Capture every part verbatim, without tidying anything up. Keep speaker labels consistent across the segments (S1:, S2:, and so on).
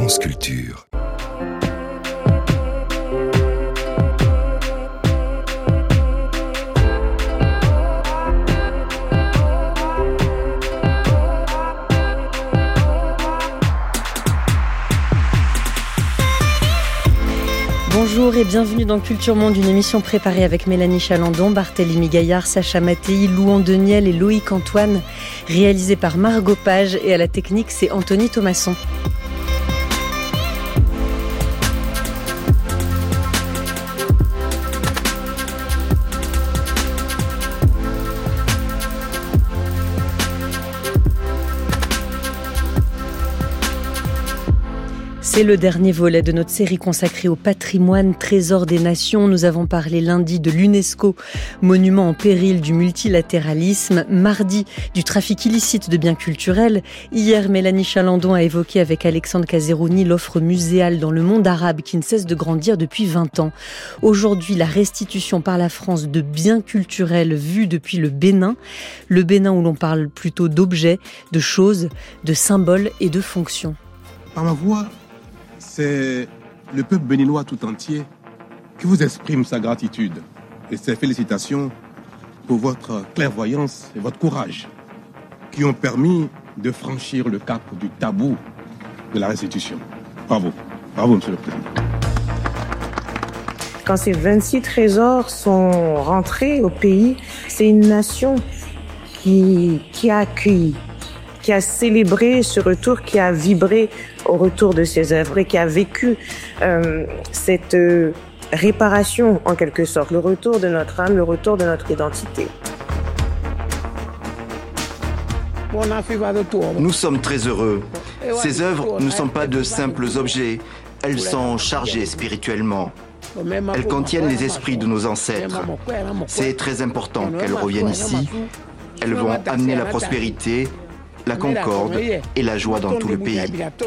S1: France Culture.
S2: Bonjour et bienvenue dans Culture Monde, une émission préparée avec Mélanie Chalandon, Barthélémy Gaillard, Sacha Mattei, Louan Deniel et Loïc Antoine, réalisée par Margot Page, et à la technique c'est Anthony Thomasson. C'est le dernier volet de notre série consacrée au patrimoine, trésor des nations. Nous avons parlé lundi de l'UNESCO, monument en péril du multilatéralisme, mardi du trafic illicite de biens culturels. Hier, Mélanie Chalandon a évoqué avec Alexandre Cazerouni l'offre muséale dans le monde arabe qui ne cesse de grandir depuis vingt ans. Aujourd'hui, la restitution par la France de biens culturels vus depuis le Bénin. Le Bénin où l'on parle plutôt d'objets, de choses, de symboles et de fonctions.
S3: Par ma voix, c'est le peuple béninois tout entier qui vous exprime sa gratitude et ses félicitations pour votre clairvoyance et votre courage qui ont permis de franchir le cap du tabou de la restitution. Bravo. Bravo, Monsieur le Président.
S4: Quand ces vingt-six trésors sont rentrés au pays, c'est une nation qui, qui a accueilli, qui a célébré ce retour, qui a vibré au retour de ses œuvres et qui a vécu euh, cette euh, réparation en quelque sorte, le retour de notre âme, le retour de notre identité.
S5: Nous sommes très heureux. Ces œuvres ne sont pas de simples objets, elles sont chargées spirituellement. Elles contiennent les esprits de nos ancêtres. C'est très important qu'elles reviennent ici. Elles vont amener la prospérité, la concorde et la joie dans tout le pays.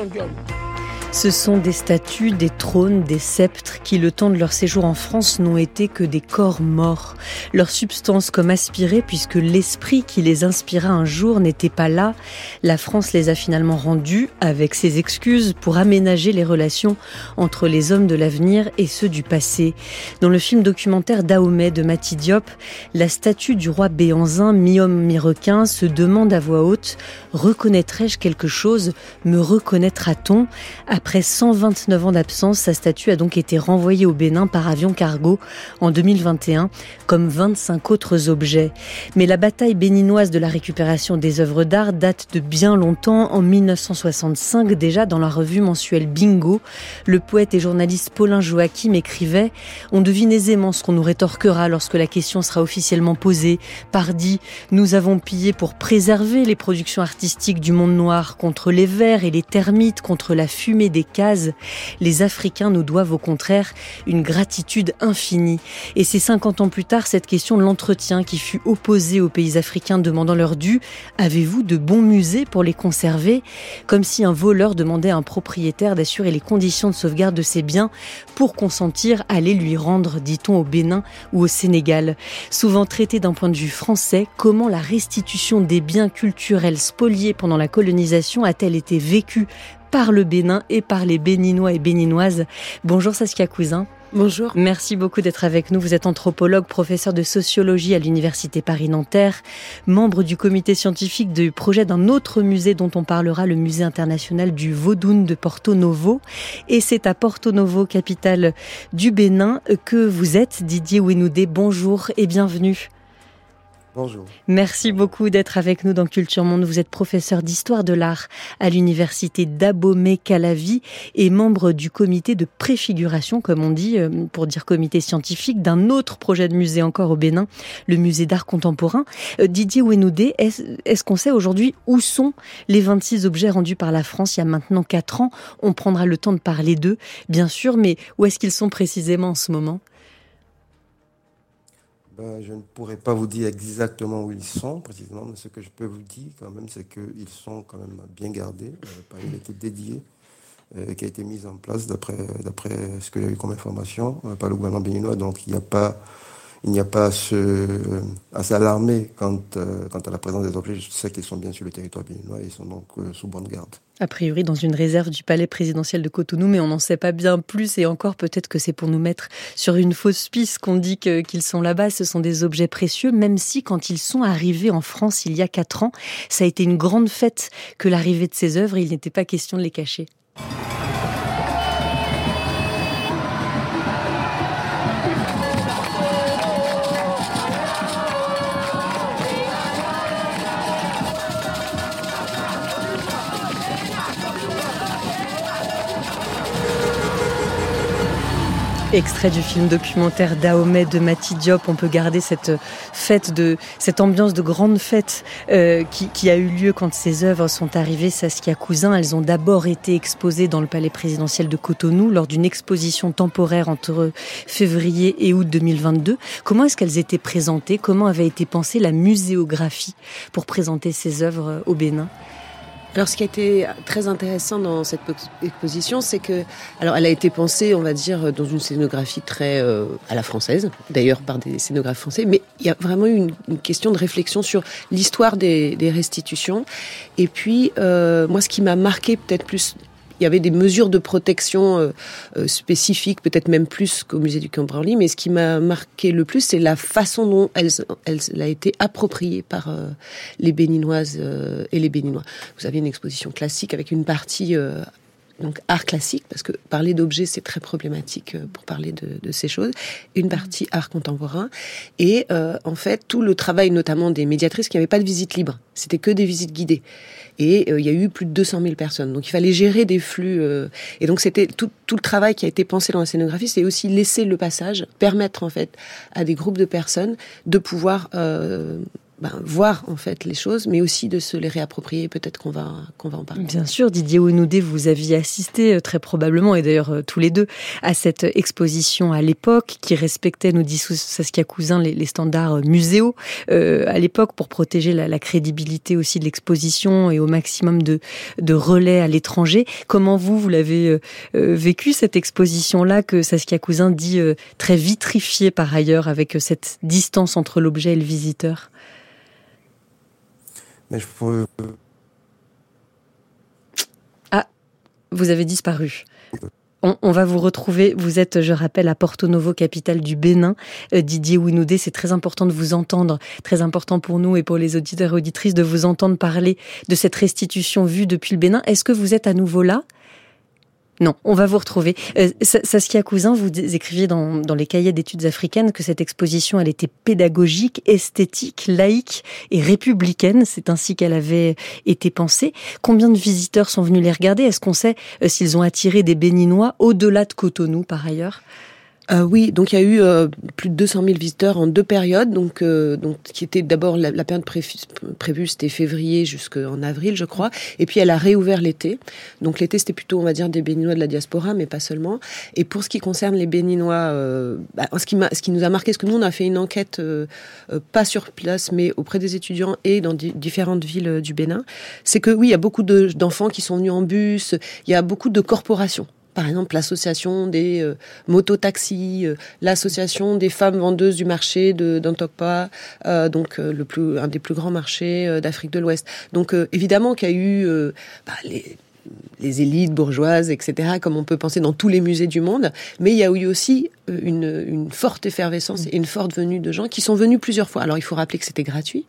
S2: Ce sont des statues, des trônes, des sceptres qui, le temps de leur séjour en France, n'ont été que des corps morts. Leur substance comme aspirée, puisque l'esprit qui les inspira un jour n'était pas là. La France les a finalement rendus, avec ses excuses, pour aménager les relations entre les hommes de l'avenir et ceux du passé. Dans le film documentaire Dahomey de Mati Diop, la statue du roi Béhanzin, mi-homme, mi-requin, se demande à voix haute « Reconnaîtrai-je quelque chose ? Me reconnaîtra-t-on ?» Après cent vingt-neuf ans d'absence, sa statue a donc été renvoyée au Bénin par avion cargo en deux mille vingt et un, comme vingt-cinq autres objets. Mais la bataille béninoise de la récupération des œuvres d'art date de bien longtemps. En mille neuf cent soixante-cinq, déjà dans la revue mensuelle Bingo, le poète et journaliste Paulin Joachim écrivait « On devine aisément ce qu'on nous rétorquera lorsque la question sera officiellement posée. Pardi, nous avons pillé pour préserver les productions artistiques du monde noir contre les vers et les termites, contre la fumée des cases. Les Africains nous doivent au contraire une gratitude infinie. » Et c'est cinquante ans plus tard, cette question de l'entretien qui fut opposée aux pays africains demandant leur dû. Avez-vous de bons musées pour les conserver ? Comme si un voleur demandait à un propriétaire d'assurer les conditions de sauvegarde de ses biens pour consentir à les lui rendre, dit-on au Bénin ou au Sénégal. Souvent traité d'un point de vue français, comment la restitution des biens culturels spoliés pendant la colonisation a-t-elle été vécue par le Bénin et par les Béninois et Béninoises. Bonjour Saskia Cousin.
S4: Bonjour.
S2: Merci beaucoup d'être avec nous. Vous êtes anthropologue, professeur de sociologie à l'Université Paris-Nanterre, membre du comité scientifique du projet d'un autre musée dont on parlera, le musée international du Vodun de Porto Novo. Et c'est à Porto Novo, capitale du Bénin, que vous êtes, Didier Ouenoudé. Bonjour et bienvenue.
S6: Bonjour.
S2: Merci beaucoup d'être avec nous dans Culture Monde. Vous êtes professeur d'histoire de l'art à l'université d'Abomey-Calavi et membre du comité de préfiguration, comme on dit, pour dire comité scientifique, d'un autre projet de musée encore au Bénin, le musée d'art contemporain. Didier Ouenoudé, est-ce, est-ce qu'on sait aujourd'hui où sont les vingt-six objets rendus par la France il y a maintenant quatre ans ? On prendra le temps de parler d'eux, bien sûr, mais où est-ce qu'ils sont précisément en ce moment ?
S6: Ben, je ne pourrais pas vous dire exactement où ils sont, précisément, mais ce que je peux vous dire quand même, c'est qu'ils sont quand même bien gardés euh, par une équipe dédiée euh, qui a été mise en place d'après, d'après ce que j'ai eu comme information euh, par le gouvernement béninois. Donc il n'y a pas il n'y a pas à, se, à s'alarmer quant, euh, quant à la présence des objets. Je sais qu'ils sont bien sur le territoire béninois et ils sont donc euh, sous bonne garde.
S2: A priori dans une réserve du palais présidentiel de Cotonou, mais on n'en sait pas bien plus et encore peut-être que c'est pour nous mettre sur une fausse piste qu'on dit que, qu'ils sont là-bas. Ce sont des objets précieux, même si quand ils sont arrivés en France il y a quatre ans, ça a été une grande fête que l'arrivée de ces œuvres, il n'était pas question de les cacher. Extrait du film documentaire Dahomey de Mati Diop, on peut garder cette fête de, cette ambiance de grande fête euh, qui, qui a eu lieu quand ces œuvres sont arrivées. Saskia Cousin, elles ont d'abord été exposées dans le palais présidentiel de Cotonou lors d'une exposition temporaire entre février et août deux mille vingt-deux. Comment est-ce qu'elles étaient présentées? Comment avait été pensée la muséographie pour présenter ces œuvres au Bénin?
S1: Alors, ce qui a été très intéressant dans cette exposition, c'est que, alors, elle a été pensée, on va dire, dans une scénographie très euh, à la française, d'ailleurs par des scénographes français, mais il y a vraiment eu une, une question de réflexion sur l'histoire des, des restitutions. Et puis, euh, moi, ce qui m'a marqué peut-être plus, il y avait des mesures de protection euh, euh, spécifiques, peut-être même plus qu'au musée du Camp Branly, mais ce qui m'a marqué le plus, c'est la façon dont elle, elle, elle a été appropriée par euh, les Béninoises euh, et les Béninois. Vous avez une exposition classique avec une partie euh, donc art classique, parce que parler d'objets, c'est très problématique pour parler de, de ces choses, une partie art contemporain, et euh, en fait, tout le travail notamment des médiatrices qui n'avaient pas de visite libre, c'était que des visites guidées. Et euh, il y a eu plus de deux cent mille personnes. Donc il fallait gérer des flux. Euh, et donc c'était tout, tout le travail qui a été pensé dans la scénographie, c'est aussi laisser le passage, permettre en fait à des groupes de personnes de pouvoir euh, ben, voir en fait les choses, mais aussi de se les réapproprier. Peut-être qu'on va qu'on va en parler.
S2: Bien sûr, Didier Ouenoudé, vous aviez assisté très probablement, et d'ailleurs euh, tous les deux, à cette exposition à l'époque qui respectait, nous dit Saskia Cousin, les, les standards muséaux euh, à l'époque pour protéger la, la crédibilité aussi de l'exposition et au maximum de, de relais à l'étranger. Comment vous, vous l'avez euh, vécu cette exposition-là que Saskia Cousin dit euh, très vitrifiée par ailleurs avec euh, cette distance entre l'objet et le visiteur?
S6: Mais je pourrais...
S2: Ah, vous avez disparu. On, on va vous retrouver. Vous êtes, je rappelle, à Porto Novo, capitale du Bénin. Euh, Didier Ouenoudé, c'est très important de vous entendre, très important pour nous et pour les auditeurs et auditrices de vous entendre parler de cette restitution vue depuis le Bénin. Est-ce que vous êtes à nouveau là ? Non, on va vous retrouver. Euh, Saskia Cousin, vous écriviez dans, dans les cahiers d'études africaines que cette exposition, elle était pédagogique, esthétique, laïque et républicaine. C'est ainsi qu'elle avait été pensée. Combien de visiteurs sont venus les regarder? Est-ce qu'on sait euh, s'ils ont attiré des Béninois au-delà de Cotonou, par ailleurs?
S1: Euh, oui, donc il y a eu euh, plus de deux cent mille visiteurs en deux périodes, donc, euh, donc qui était d'abord la, la période pré- prévue, c'était février jusqu'en avril, je crois, et puis elle a réouvert l'été. Donc l'été, c'était plutôt, on va dire, des Béninois de la diaspora, mais pas seulement. Et pour ce qui concerne les Béninois, euh, bah, ce, qui m'a, ce qui nous a marqué, c'est que nous, on a fait une enquête, euh, euh, pas sur place, mais auprès des étudiants et dans di- différentes villes du Bénin, c'est que oui, il y a beaucoup de, d'enfants qui sont venus en bus, il y a beaucoup de corporations. Par exemple, l'association des euh, mototaxis, euh, l'association des femmes vendeuses du marché de d'Antokpa, euh, donc euh, le plus, un des plus grands marchés euh, d'Afrique de l'Ouest. Donc euh, évidemment qu'il y a eu euh, bah, les, les élites bourgeoises, et cetera, comme on peut penser dans tous les musées du monde, mais il y a eu aussi euh, une, une forte effervescence et une forte venue de gens qui sont venus plusieurs fois. Alors il faut rappeler que c'était gratuit.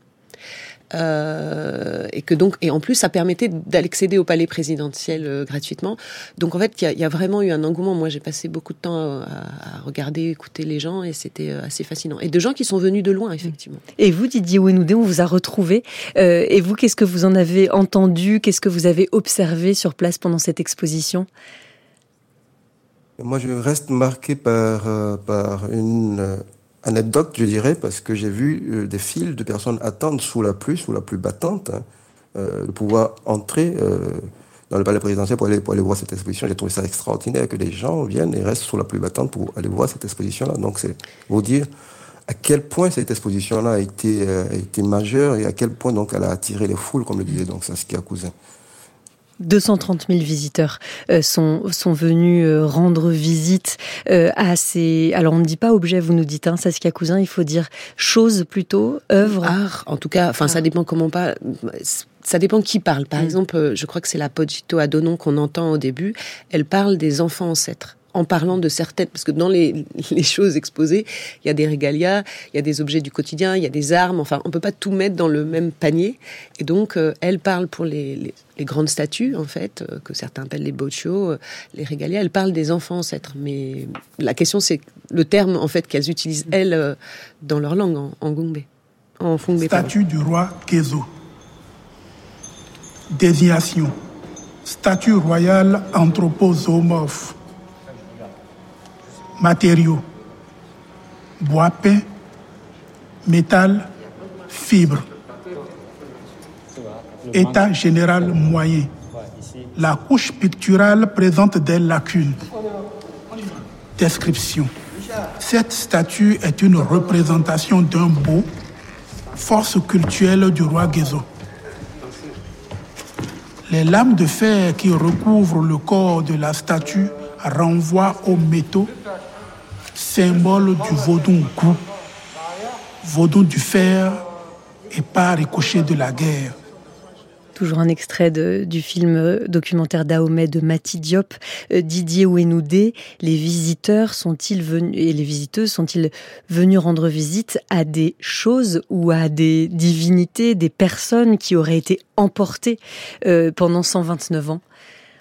S1: Euh, et que donc, et en plus, ça permettait d'accéder au palais présidentiel euh, gratuitement. Donc, en fait, il y a, y a vraiment eu un engouement. Moi, j'ai passé beaucoup de temps à, à regarder, écouter les gens, et c'était assez fascinant. Et de gens qui sont venus de loin, effectivement.
S2: Et vous, Didier Ouenoudé, on vous a retrouvé. Euh, et vous, qu'est-ce que vous en avez entendu? Qu'est-ce que vous avez observé sur place pendant cette exposition?
S6: Moi, je reste marqué par, euh, par une... Euh, anecdote, je dirais, parce que j'ai vu euh, des files de personnes attendre sous la pluie, sous la pluie battante, hein, euh, de pouvoir entrer euh, dans le palais présidentiel pour aller, pour aller voir cette exposition. J'ai trouvé ça extraordinaire que les gens viennent et restent sous la pluie battante pour aller voir cette exposition-là. Donc, c'est vous dire à quel point cette exposition-là a été, euh, a été majeure et à quel point donc elle a attiré les foules, comme le disait donc Saskia Cousin.
S2: deux cent trente mille visiteurs euh, sont, sont venus euh, rendre visite euh, à ces... Alors, on ne dit pas objet, vous nous dites, hein, Saskia Cousin, il faut dire chose plutôt, œuvre.
S1: Art, en tout cas, enfin, ah. ça dépend comment pas... Ça dépend qui parle. Par mmh. exemple, je crois que c'est la Pogito Adonon qu'on entend au début. Elle parle des enfants ancêtres. En parlant de certaines, parce que dans les, les choses exposées, il y a des régalias, il y a des objets du quotidien, il y a des armes, enfin, on peut pas tout mettre dans le même panier. Et donc, euh, elle parle pour les, les, les grandes statues, en fait, euh, que certains appellent les bochos, euh, les régalias, elle parle des enfants ancêtres. Mais la question, c'est le terme, en fait, qu'elles utilisent, elles, euh, dans leur langue, en, en Gungbe. En Fungbe.
S7: Statue du roi Gezo. Désignation. Statue royale anthropozoomorphe. Matériaux, bois peint, métal, fibre. État général moyen. La couche picturale présente des lacunes. Description. Cette statue est une représentation d'un beau, force cultuelle du roi Gezo. Les lames de fer qui recouvrent le corps de la statue renvoient aux métaux, symbole du vaudou gou, vaudou du fer et pas ricochet de la guerre.
S2: Toujours un extrait de, du film documentaire Dahomey de Mati Diop, euh, Didier Ouenoudé. Les visiteurs sont-ils venus, et les visiteuses sont-ils venus rendre visite à des choses ou à des divinités, des personnes qui auraient été emportées euh, pendant cent vingt-neuf ans?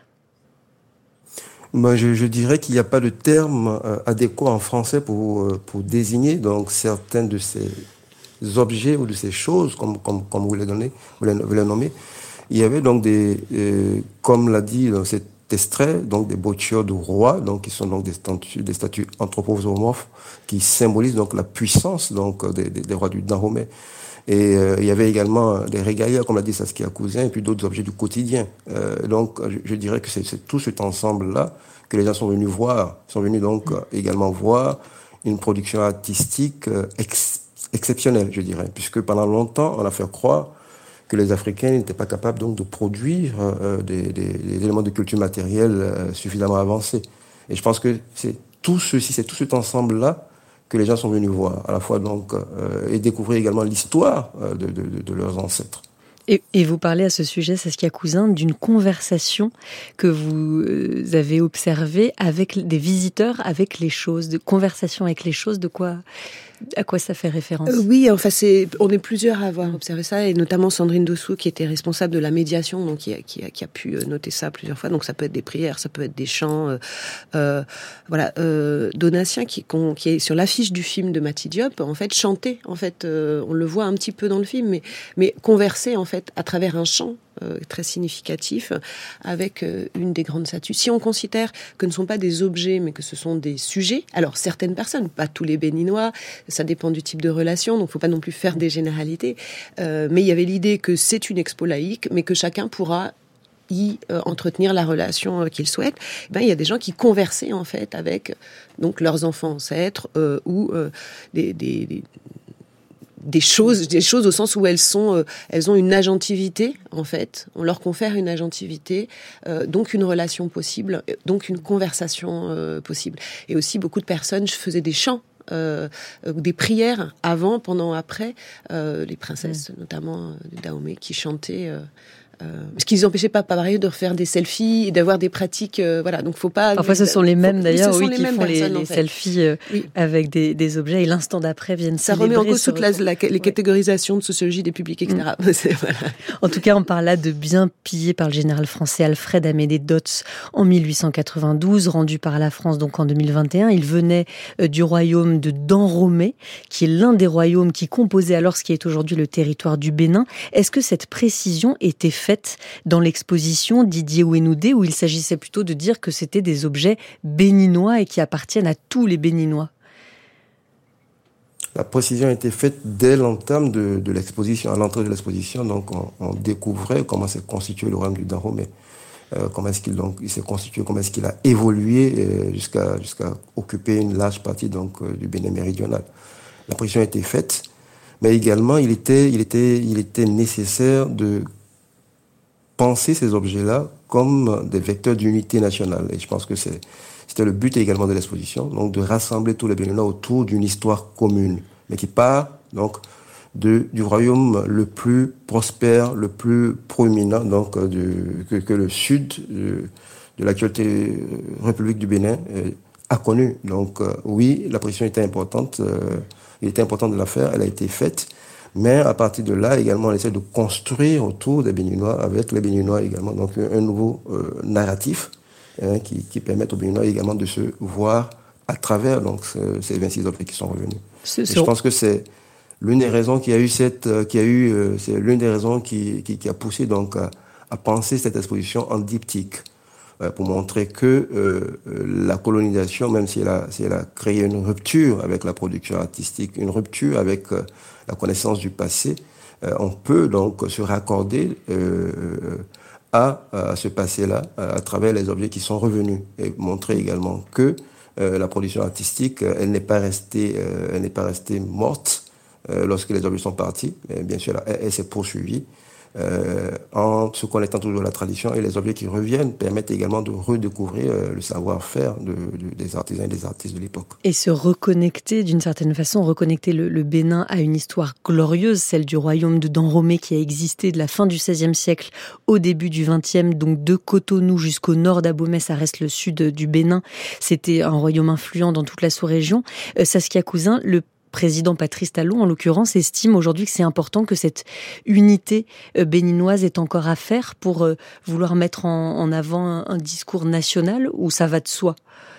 S6: Moi, je, je dirais qu'il n'y a pas de terme euh, adéquat en français pour, euh, pour désigner donc certains de ces objets ou de ces choses, comme, comme, comme vous les donnez, vous les, vous les nommez. Il y avait donc des, euh, comme l'a dit dans cet extrait, donc des bochos de rois, donc qui sont donc des statues, des statues anthropozoomorphes qui symbolisent donc la puissance donc des, des, des rois du Dahomey. Et euh, il y avait également des régalias, comme l'a dit Saskia Cousin, et puis d'autres objets du quotidien. Euh, donc, je, je dirais que c'est, c'est tout cet ensemble-là que les gens sont venus voir, sont venus donc euh, également voir une production artistique euh, ex, exceptionnelle, je dirais, puisque pendant longtemps, on a fait croire que les Africains n'étaient pas capables donc de produire euh, des, des, des éléments de culture matérielle euh, suffisamment avancés. Et je pense que c'est tout ceci, c'est tout cet ensemble-là que les gens sont venus voir, à la fois donc euh, et découvrir également l'histoire euh, de, de, de leurs ancêtres.
S2: Et, et vous parlez à ce sujet, Saskia Cousin, d'une conversation que vous avez observée avec des visiteurs, avec les choses, de conversation avec les choses, de quoi, à quoi ça fait référence?
S1: euh, Oui, enfin, c'est, on est plusieurs à avoir observé ça, et notamment Sandrine Dossou, qui était responsable de la médiation, donc qui a, qui a, qui a pu noter ça plusieurs fois. Donc ça peut être des prières, ça peut être des chants. Euh, euh, voilà, euh, Donatien, qui, qui est sur l'affiche du film de Mati Diop, en fait, chantait. En fait, euh, on le voit un petit peu dans le film, mais, mais conversait en fait à travers un chant euh, très significatif avec euh, une des grandes statues. Si on considère que ce ne sont pas des objets, mais que ce sont des sujets, alors certaines personnes, pas tous les Béninois, ça dépend du type de relation, donc il ne faut pas non plus faire des généralités, euh, mais il y avait l'idée que c'est une expo laïque, mais que chacun pourra y euh, entretenir la relation euh, qu'il souhaite. Ben, il y a des gens qui conversaient en fait avec donc leurs enfants ancêtres euh, ou euh, des, des, des des choses, des choses au sens où elles sont, euh, elles ont une agentivité en fait. On leur confère une agentivité, euh, donc une relation possible, donc une conversation euh, possible. Et aussi beaucoup de personnes faisaient des chants. Euh, des prières avant, pendant, après, euh, les princesses, mmh. notamment euh, du Dahomey, qui chantaient. Euh, Euh, ce qui ne les empêchait pas, par ailleurs, de refaire des selfies et d'avoir des pratiques, euh, voilà. Donc, faut pas.
S2: Parfois, ce sont les mêmes,
S1: faut,
S2: d'ailleurs, oui,
S1: oui,
S2: qui font les, les selfies euh, oui. avec des, des objets, et l'instant d'après viennent
S1: ça
S2: célébrer.
S1: Ça remet en cause toute la, la, les catégorisations de sociologie des publics, et cetera. Mmh. C'est, voilà.
S2: En tout cas, on parle là de biens pillés par le général français Alfred Amédée Dodds en mille huit cent quatre-vingt-douze, rendu par la France donc en deux mille vingt et un. Il venait euh, du royaume de Dahomey, qui est l'un des royaumes qui composait alors ce qui est aujourd'hui le territoire du Bénin. Est-ce que cette précision était faite dans l'exposition Didier Ouenoudé, où il s'agissait plutôt de dire que c'était des objets béninois et qui appartiennent à tous les Béninois?
S6: La précision a été faite dès l'entame de, de l'exposition. À l'entrée de l'exposition, donc, on, on découvrait comment s'est constitué le royaume du Dahomey. Euh, comment est-ce qu'il donc il s'est constitué, comment est-ce qu'il a évolué euh, jusqu'à jusqu'à occuper une large partie donc euh, du Bénin méridional. La précision a été faite, mais également il était il était il était nécessaire de penser ces objets-là comme des vecteurs d'unité nationale. Et je pense que c'est, c'était le but également de l'exposition, donc de rassembler tous les Béninois autour d'une histoire commune, mais qui part donc de, du royaume le plus prospère, le plus proéminent, donc du, que, que le sud de, de l'actuelle République du Bénin euh, a connu. Donc euh, oui, la pression était importante, euh, il était important de la faire, elle a été faite. Mais à partir de là, également, on essaie de construire autour des Béninois, avec les Béninois également, donc un nouveau euh, narratif hein, qui, qui permet aux Béninois également de se voir à travers donc, ce, ces vingt-six objets qui sont revenus. Et je pense que c'est l'une des raisons qui a eu cette, euh, qui a eu, euh, c'est l'une des raisons qui, qui, qui a poussé donc à, à penser cette exposition en diptyque. Pour montrer que euh, la colonisation, même si elle, a, si elle a créé une rupture avec la production artistique, une rupture avec euh, la connaissance du passé, euh, on peut donc se raccorder euh, à, à ce passé-là à, à travers les objets qui sont revenus et montrer également que euh, la production artistique, elle n'est pas restée, euh, elle n'est pas restée morte euh, lorsque les objets sont partis. Mais bien sûr, elle, elle s'est poursuivie. Euh, en se connectant toujours à la tradition, et les objets qui reviennent permettent également de redécouvrir euh, le savoir-faire de, de, des artisans et des artistes de l'époque.
S2: Et se reconnecter d'une certaine façon, reconnecter le, le Bénin à une histoire glorieuse, celle du royaume de Dahomey qui a existé de la fin du seizième siècle au début du vingtième, donc de Cotonou jusqu'au nord d'Abomey, ça reste le sud du Bénin. C'était un royaume influent dans toute la sous-région. Euh, Saskia Cousin, le président Patrice Talon, en l'occurrence, estime aujourd'hui que c'est important que cette unité béninoise ait encore à faire pour vouloir mettre en, en avant un, un discours national, ou ça va de soi ?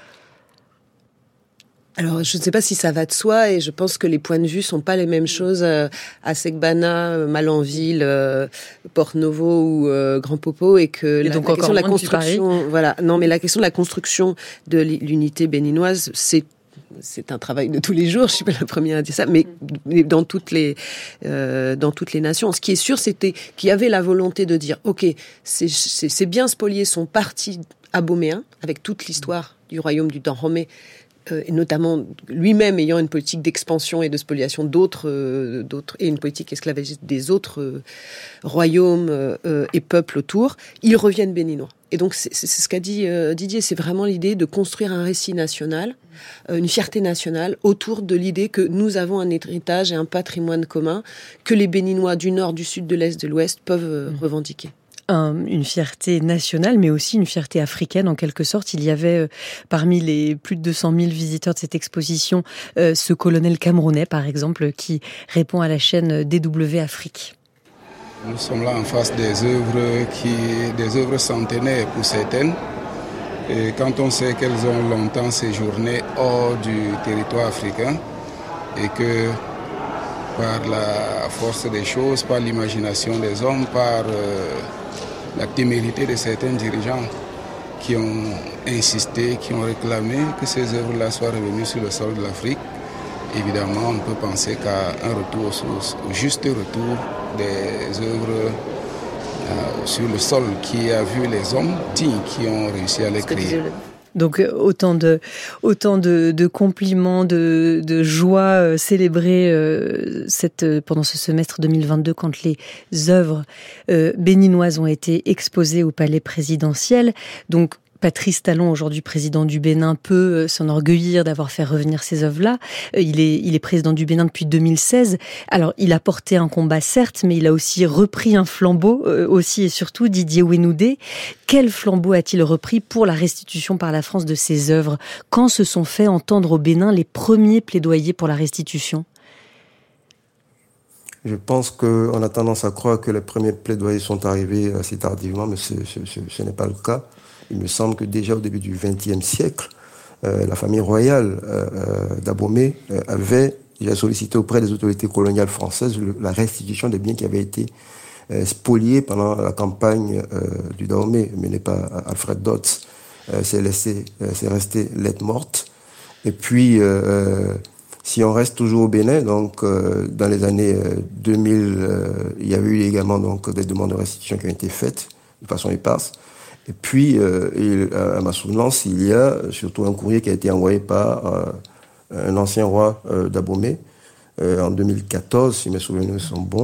S1: Alors, je ne sais pas si ça va de soi, et je pense que les points de vue sont pas les mêmes choses à Segbana, Malanville, euh, Port-Novo ou euh, Grand Popo, et que
S2: et
S1: la,
S2: donc
S1: la question de la construction,
S2: Paris.
S1: voilà, non, mais la question de la construction de l'unité béninoise, c'est c'est un travail de tous les jours, je suis pas la première à dire ça, mais dans toutes les euh, dans toutes les nations. Ce qui est sûr, c'était qu'il y avait la volonté de dire, ok, ces, ces, ces biens spoliés sont partis aboméens, avec toute l'histoire du royaume du Dahomey, euh, et notamment lui-même ayant une politique d'expansion et de spoliation d'autres, euh, d'autres et une politique esclavagiste des autres euh, royaumes euh, et peuples autour. Ils reviennent béninois. Et donc, c'est, c'est ce qu'a dit euh, Didier, c'est vraiment l'idée de construire un récit national, euh, une fierté nationale, autour de l'idée que nous avons un héritage et un patrimoine commun que les Béninois du Nord, du Sud, de l'Est, de l'Ouest peuvent euh, revendiquer.
S2: Un, une fierté nationale, mais aussi une fierté africaine, en quelque sorte. Il y avait, euh, parmi les plus de deux cent mille visiteurs de cette exposition, euh, ce colonel camerounais, par exemple, qui répond à la chaîne D W Afrique.
S8: Nous sommes là en face des œuvres, qui, des œuvres centenaires pour certaines. Et quand on sait qu'elles ont longtemps séjourné hors du territoire africain et que par la force des choses, par l'imagination des hommes, par euh, la témérité de certains dirigeants qui ont insisté, qui ont réclamé que ces œuvres-là soient revenues sur le sol de l'Afrique, évidemment, on peut penser qu'à un retour aux sources, au juste retour des œuvres euh, sur le sol qui a vu les hommes dignes qui ont réussi à les créer.
S2: Donc autant de autant de, de compliments, de, de joie euh, célébrées euh, cette pendant ce semestre deux mille vingt-deux quand les œuvres euh, béninoises ont été exposées au Palais présidentiel. Donc Patrice Talon, aujourd'hui président du Bénin, peut s'enorgueillir d'avoir fait revenir ces œuvres-là. Il est, il est président du Bénin depuis deux mille seize. Alors, il a porté un combat, certes, mais il a aussi repris un flambeau, euh, aussi et surtout, Didier Wenoudé. Quel flambeau a-t-il repris pour la restitution par la France de ces œuvres ? Quand se sont fait entendre au Bénin les premiers plaidoyers pour la restitution ?
S6: Je pense qu'on a tendance à croire que les premiers plaidoyers sont arrivés assez tardivement, mais ce, ce, ce, ce n'est pas le cas. Il me semble que déjà au début du vingtième siècle, euh, la famille royale euh, d'Abomey euh, avait déjà sollicité auprès des autorités coloniales françaises le, la restitution des biens qui avaient été euh, spoliés pendant la campagne euh, du Dahomey, menée par Alfred Dodds. Euh, c'est, laissé, euh, c'est resté lettre morte. Et puis, euh, si on reste toujours au Bénin, donc euh, dans les années euh, deux mille, euh, il y a eu également donc des demandes de restitution qui ont été faites de façon éparse. Et puis, euh, il, à ma souvenance, il y a surtout un courrier qui a été envoyé par euh, un ancien roi euh, d'Abomey euh, en deux mille quatorze, si mes souvenirs sont bons,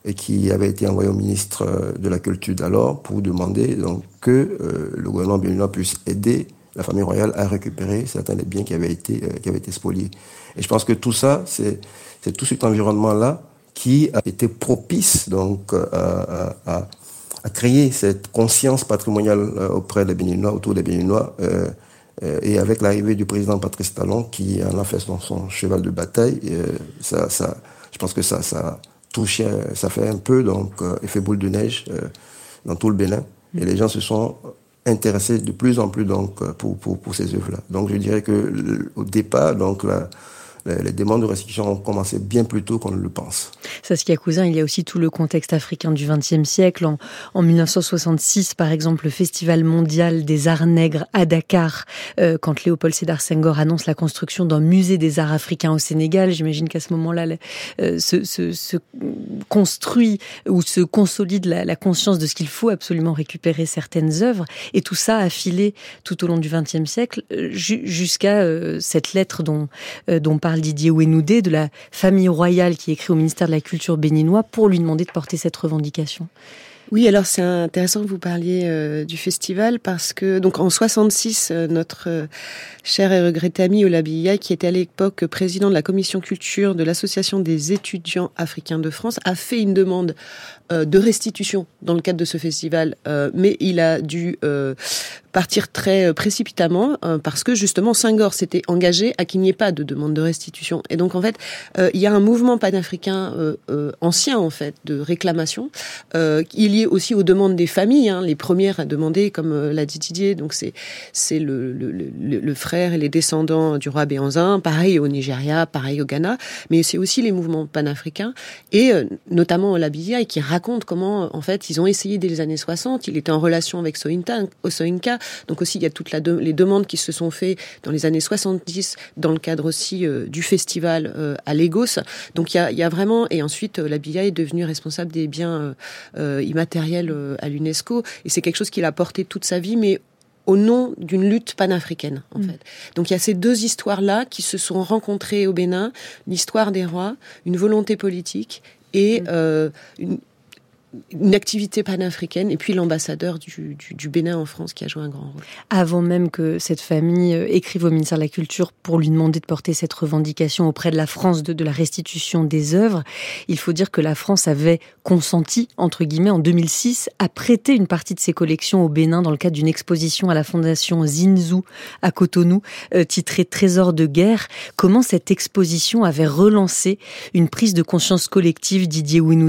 S6: et qui avait été envoyé au ministre de la Culture d'alors pour demander donc que euh, le gouvernement béninois puisse aider la famille royale à récupérer certains des biens qui avaient été euh, qui avaient été spoliés. Et je pense que tout ça, c'est c'est tout cet environnement-là qui a été propice donc à, à, à créer cette conscience patrimoniale auprès des Béninois, autour des Béninois. Euh, Et avec l'arrivée du président Patrice Talon, qui en a fait son, son cheval de bataille, ça, ça, je pense que ça, ça touche, ça fait un peu donc effet boule de neige dans tout le Bénin. Et les gens se sont intéressés de plus en plus donc pour pour pour ces œuvres-là. Donc je dirais que au départ, donc la les demandes de restitution ont commencé bien plus tôt qu'on ne le pense.
S2: Saskia Cousin, il y a aussi tout le contexte africain du vingtième siècle. En, en dix-neuf cent soixante-six, par exemple, le Festival mondial des arts nègres à Dakar, euh, quand Léopold Sédar Senghor annonce la construction d'un musée des arts africains au Sénégal. J'imagine qu'à ce moment-là, euh, se, se, se construit ou se consolide la, la conscience de ce qu'il faut absolument récupérer certaines œuvres. Et tout ça a filé tout au long du vingtième siècle jusqu'à euh, cette lettre dont, euh, dont parle Didier Ouénoudé, de la famille royale qui écrit au ministère de la Culture béninois pour lui demander de porter cette revendication.
S1: Oui, alors c'est intéressant que vous parliez euh, du festival parce que donc en soixante-six, euh, notre euh, cher et regretté ami Olabi Yaye, qui était à l'époque président de la commission culture de l'association des étudiants africains de France, a fait une demande euh, de restitution dans le cadre de ce festival, euh, mais il a dû euh, partir très précipitamment euh, parce que justement Senghor s'était engagé à qu'il n'y ait pas de demande de restitution. Et donc en fait, euh, il y a un mouvement panafricain euh, euh, ancien en fait de réclamation. Euh, il y est aussi aux demandes des familles, hein, les premières à demander, comme euh, l'a dit Didier, donc c'est c'est le, le, le, le frère et les descendants du roi Béhanzin, pareil au Nigeria, pareil au Ghana, mais c'est aussi les mouvements panafricains et euh, notamment Olabi Yaye qui raconte comment en fait ils ont essayé dès les années soixante. Il était en relation avec Soyinka, Soyinka, donc aussi il y a toutes la de, les demandes qui se sont faites dans les années soixante-dix dans le cadre aussi euh, du festival euh, à Lagos. Donc il y a, il y a vraiment et ensuite euh, Olabi Yaye est devenu responsable des biens euh, euh, immatériel à l'UNESCO, et c'est quelque chose qu'il a porté toute sa vie, mais au nom d'une lutte panafricaine, en mmh. fait. Donc il y a ces deux histoires-là qui se sont rencontrées au Bénin, l'histoire des rois, une volonté politique et mmh. euh, une, une activité panafricaine, et puis l'ambassadeur du, du, du Bénin en France qui a joué un grand rôle.
S2: Avant même que cette famille écrive au ministère de la Culture pour lui demander de porter cette revendication auprès de la France de, de la restitution des œuvres, il faut dire que la France avait consenti, entre guillemets, en deux mille six, à prêter une partie de ses collections au Bénin dans le cadre d'une exposition à la fondation Zinzou à Cotonou, euh, titrée Trésors de guerre. Comment cette exposition avait relancé une prise de conscience collective, Didier Ouénoudé ?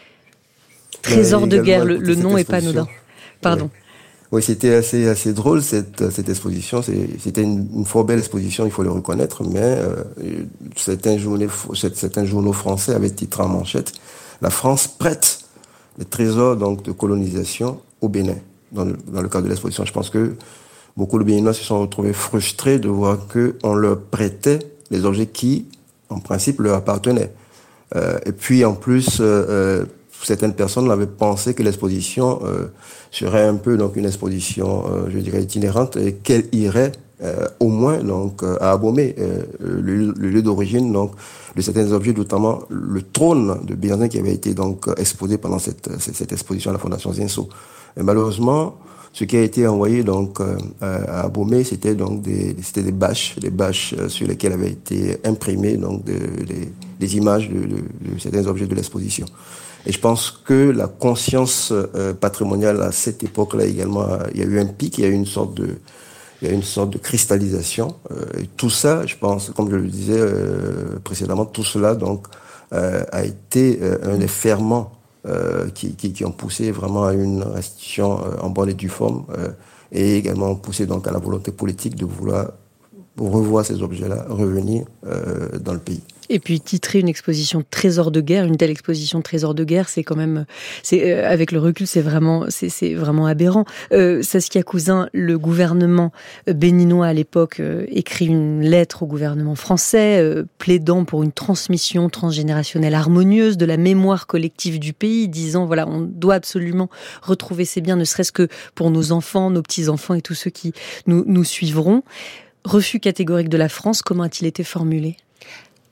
S2: Trésor de guerre, le, le nom est pas anodin. Pardon.
S6: Oui, oui c'était assez assez drôle cette cette exposition. C'est, c'était une, une fort belle exposition, il faut le reconnaître. Mais euh, certains journaux certains journaux français avaient titré en manchette: la France prête les trésors donc de colonisation au Bénin dans le dans le cadre de l'exposition. Je pense que beaucoup de Béninois se sont retrouvés frustrés de voir que on leur prêtait les objets qui, en principe, leur appartenaient. Euh, et puis en plus. Euh, Certaines personnes avaient pensé que l'exposition euh, serait un peu donc une exposition, euh, je dirais, itinérante, et qu'elle irait euh, au moins donc à Abomey, euh, le, le lieu d'origine donc de certains objets, notamment le trône de Béhanzin qui avait été donc exposé pendant cette, cette, cette exposition à la Fondation Zinzou. Et malheureusement, ce qui a été envoyé donc euh, à Abomey, c'était donc des c'était des bâches, des bâches sur lesquelles avaient été imprimées donc de, de, des images de, de, de certains objets de l'exposition. Et je pense que la conscience euh, patrimoniale à cette époque-là également, il y a eu un pic, il y a eu une sorte de, il y a eu une sorte de cristallisation. Euh, et tout ça, je pense, comme je le disais euh, précédemment, tout cela donc euh, a été euh, un des ferments euh, qui, qui, qui ont poussé vraiment à une restitution euh, en bonne et due forme, euh, et également poussé donc à la volonté politique de vouloir revoir ces objets-là revenir euh, dans le pays.
S2: Et puis titrer une exposition Trésors de guerre, une telle exposition Trésors de guerre, c'est quand même, c'est euh, avec le recul, c'est vraiment, c'est, c'est vraiment aberrant. Euh, Saskia Cousin, le gouvernement béninois à l'époque euh, écrit une lettre au gouvernement français euh, plaidant pour une transmission transgénérationnelle harmonieuse de la mémoire collective du pays, disant voilà, on doit absolument retrouver ces biens, ne serait-ce que pour nos enfants, nos petits-enfants et tous ceux qui nous, nous suivront. Refus catégorique de la France, comment a-t-il été formulé ?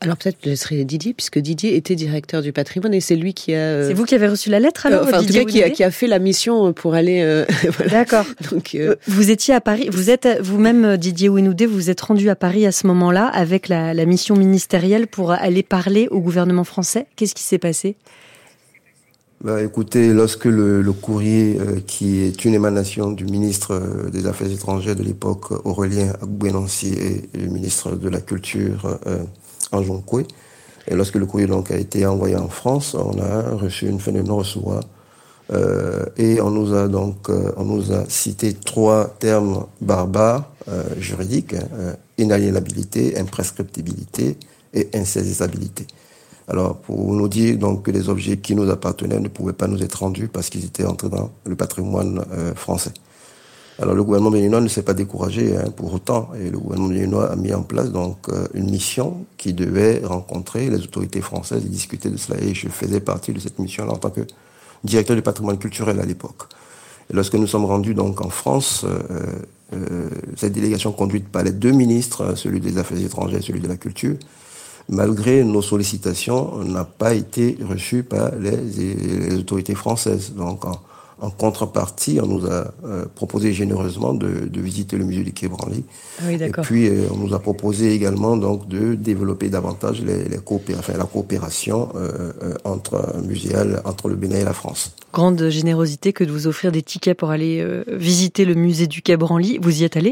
S1: Alors peut-être je laisserai Didier, puisque Didier était directeur du patrimoine et c'est lui qui a... Euh...
S2: C'est vous qui avez reçu la lettre alors,
S1: euh, enfin,
S2: Didier
S1: en tout cas, qui a, qui a fait la mission pour aller... Euh, voilà.
S2: D'accord. Donc, euh... Vous étiez à Paris, vous êtes vous-même, Didier Ouénoudé, vous vous êtes rendu à Paris à ce moment-là avec la, la mission ministérielle pour aller parler au gouvernement français. Qu'est-ce qui s'est passé ?
S6: Bah, écoutez, lorsque le, le courrier, euh, qui est une émanation du ministre euh, des Affaires étrangères de l'époque, Aurélien Agbenancy, et, et le ministre de la Culture, euh, Anjonkwe, et lorsque le courrier donc a été envoyé en France, on a reçu une fin de non-recevoir, euh, et on nous a donc, euh, on nous a cité trois termes barbares euh, juridiques, euh, inaliénabilité, imprescriptibilité et insaisissabilité. Alors, pour nous dire donc que les objets qui nous appartenaient ne pouvaient pas nous être rendus parce qu'ils étaient entrés dans le patrimoine euh, français. Alors, le gouvernement béninois ne s'est pas découragé hein, pour autant, et le gouvernement béninois a mis en place donc euh, une mission qui devait rencontrer les autorités françaises et discuter de cela. Et je faisais partie de cette mission-là en tant que directeur du patrimoine culturel à l'époque. Et lorsque nous sommes rendus donc en France, euh, euh, cette délégation conduite par les deux ministres, celui des Affaires étrangères et celui de la Culture, malgré nos sollicitations, n'a pas été reçu par les, les autorités françaises. Donc, en, en contrepartie, on nous a euh, proposé généreusement de, de visiter le musée du Quai Branly.
S2: Ah oui, d'accord.
S6: Et puis, euh, on nous a proposé également donc de développer davantage les, les coopéra- enfin, la coopération euh, euh, entre muséale entre le Bénin et la France.
S2: Grande générosité que de vous offrir des tickets pour aller euh, visiter le musée du Quai Branly. Vous y êtes allé ?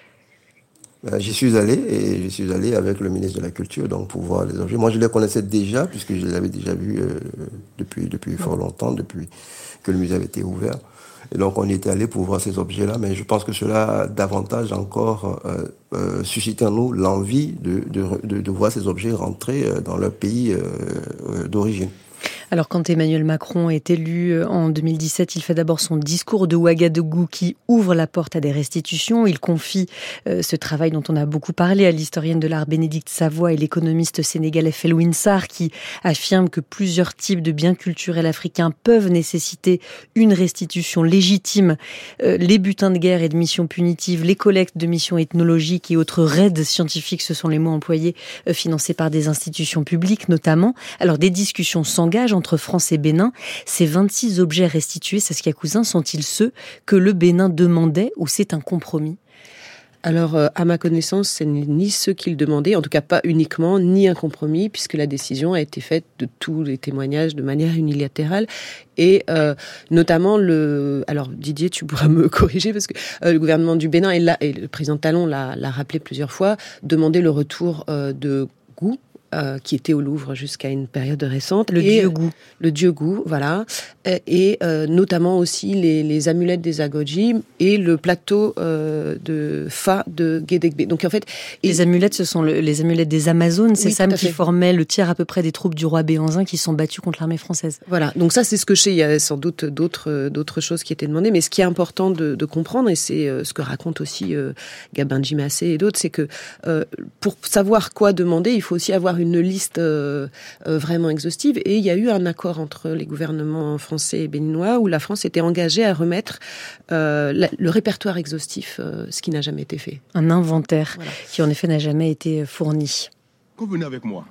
S6: J'y suis allé et je suis allé avec le ministre de la Culture donc pour voir les objets. Moi, je les connaissais déjà puisque je les avais déjà vus euh, depuis depuis fort longtemps, depuis que le musée avait été ouvert. Et donc, on y était allé pour voir ces objets-là. Mais je pense que cela a davantage encore euh, euh, suscité en nous l'envie de, de, de, de voir ces objets rentrer dans leur pays euh, d'origine.
S2: Alors quand Emmanuel Macron est élu en deux mille dix-sept, il fait d'abord son discours de Ouagadougou qui ouvre la porte à des restitutions. Il confie euh, ce travail dont on a beaucoup parlé à l'historienne de l'art Bénédicte Savoie et l'économiste sénégalais Felwine Sarr qui affirme que plusieurs types de biens culturels africains peuvent nécessiter une restitution légitime. Euh, les butins de guerre et de missions punitives, les collectes de missions ethnologiques et autres raids scientifiques, ce sont les mots employés, euh, financés par des institutions publiques notamment. Alors des discussions s'engagent entre France et Bénin. Ces vingt-six objets restitués, Saskia Cousin, sont-ils ceux que le Bénin demandait ou c'est un compromis ?
S1: Alors, euh, à ma connaissance, ce n'est ni ceux qu'il demandait, en tout cas pas uniquement, ni un compromis, puisque la décision a été faite de tous les témoignages de manière unilatérale. Et euh, notamment, le. Alors, Didier, tu pourras me corriger, parce que euh, le gouvernement du Bénin, et, là, et le président Talon l'a, l'a rappelé plusieurs fois, demandait le retour euh, de Gou, Euh, qui était au Louvre jusqu'à une période récente.
S2: Le
S1: et,
S2: dieu Gou.
S1: Le dieu Gou, voilà. Et, et euh, notamment aussi les, les amulettes des Agoji et le plateau euh, de Fa de Guédégbé. Donc en fait...
S2: Les
S1: et...
S2: amulettes, ce sont le, les amulettes des Amazones, c'est
S1: oui,
S2: ça, qui formaient le tiers à peu près des troupes du roi Béhanzin qui sont battues contre l'armée française.
S1: Voilà, donc ça c'est ce que je sais, il y a sans doute d'autres, d'autres choses qui étaient demandées, mais ce qui est important de, de comprendre, et c'est euh, ce que raconte aussi euh, Gabin Djimassé et d'autres, c'est que euh, pour savoir quoi demander, il faut aussi avoir une liste euh, euh, vraiment exhaustive, et il y a eu un accord entre les gouvernements français et béninois où la France était engagée à remettre euh, la, le répertoire exhaustif, euh, ce qui n'a jamais été fait.
S2: Un inventaire voilà. Qui en effet n'a jamais été fourni.
S3: Convenez avec moi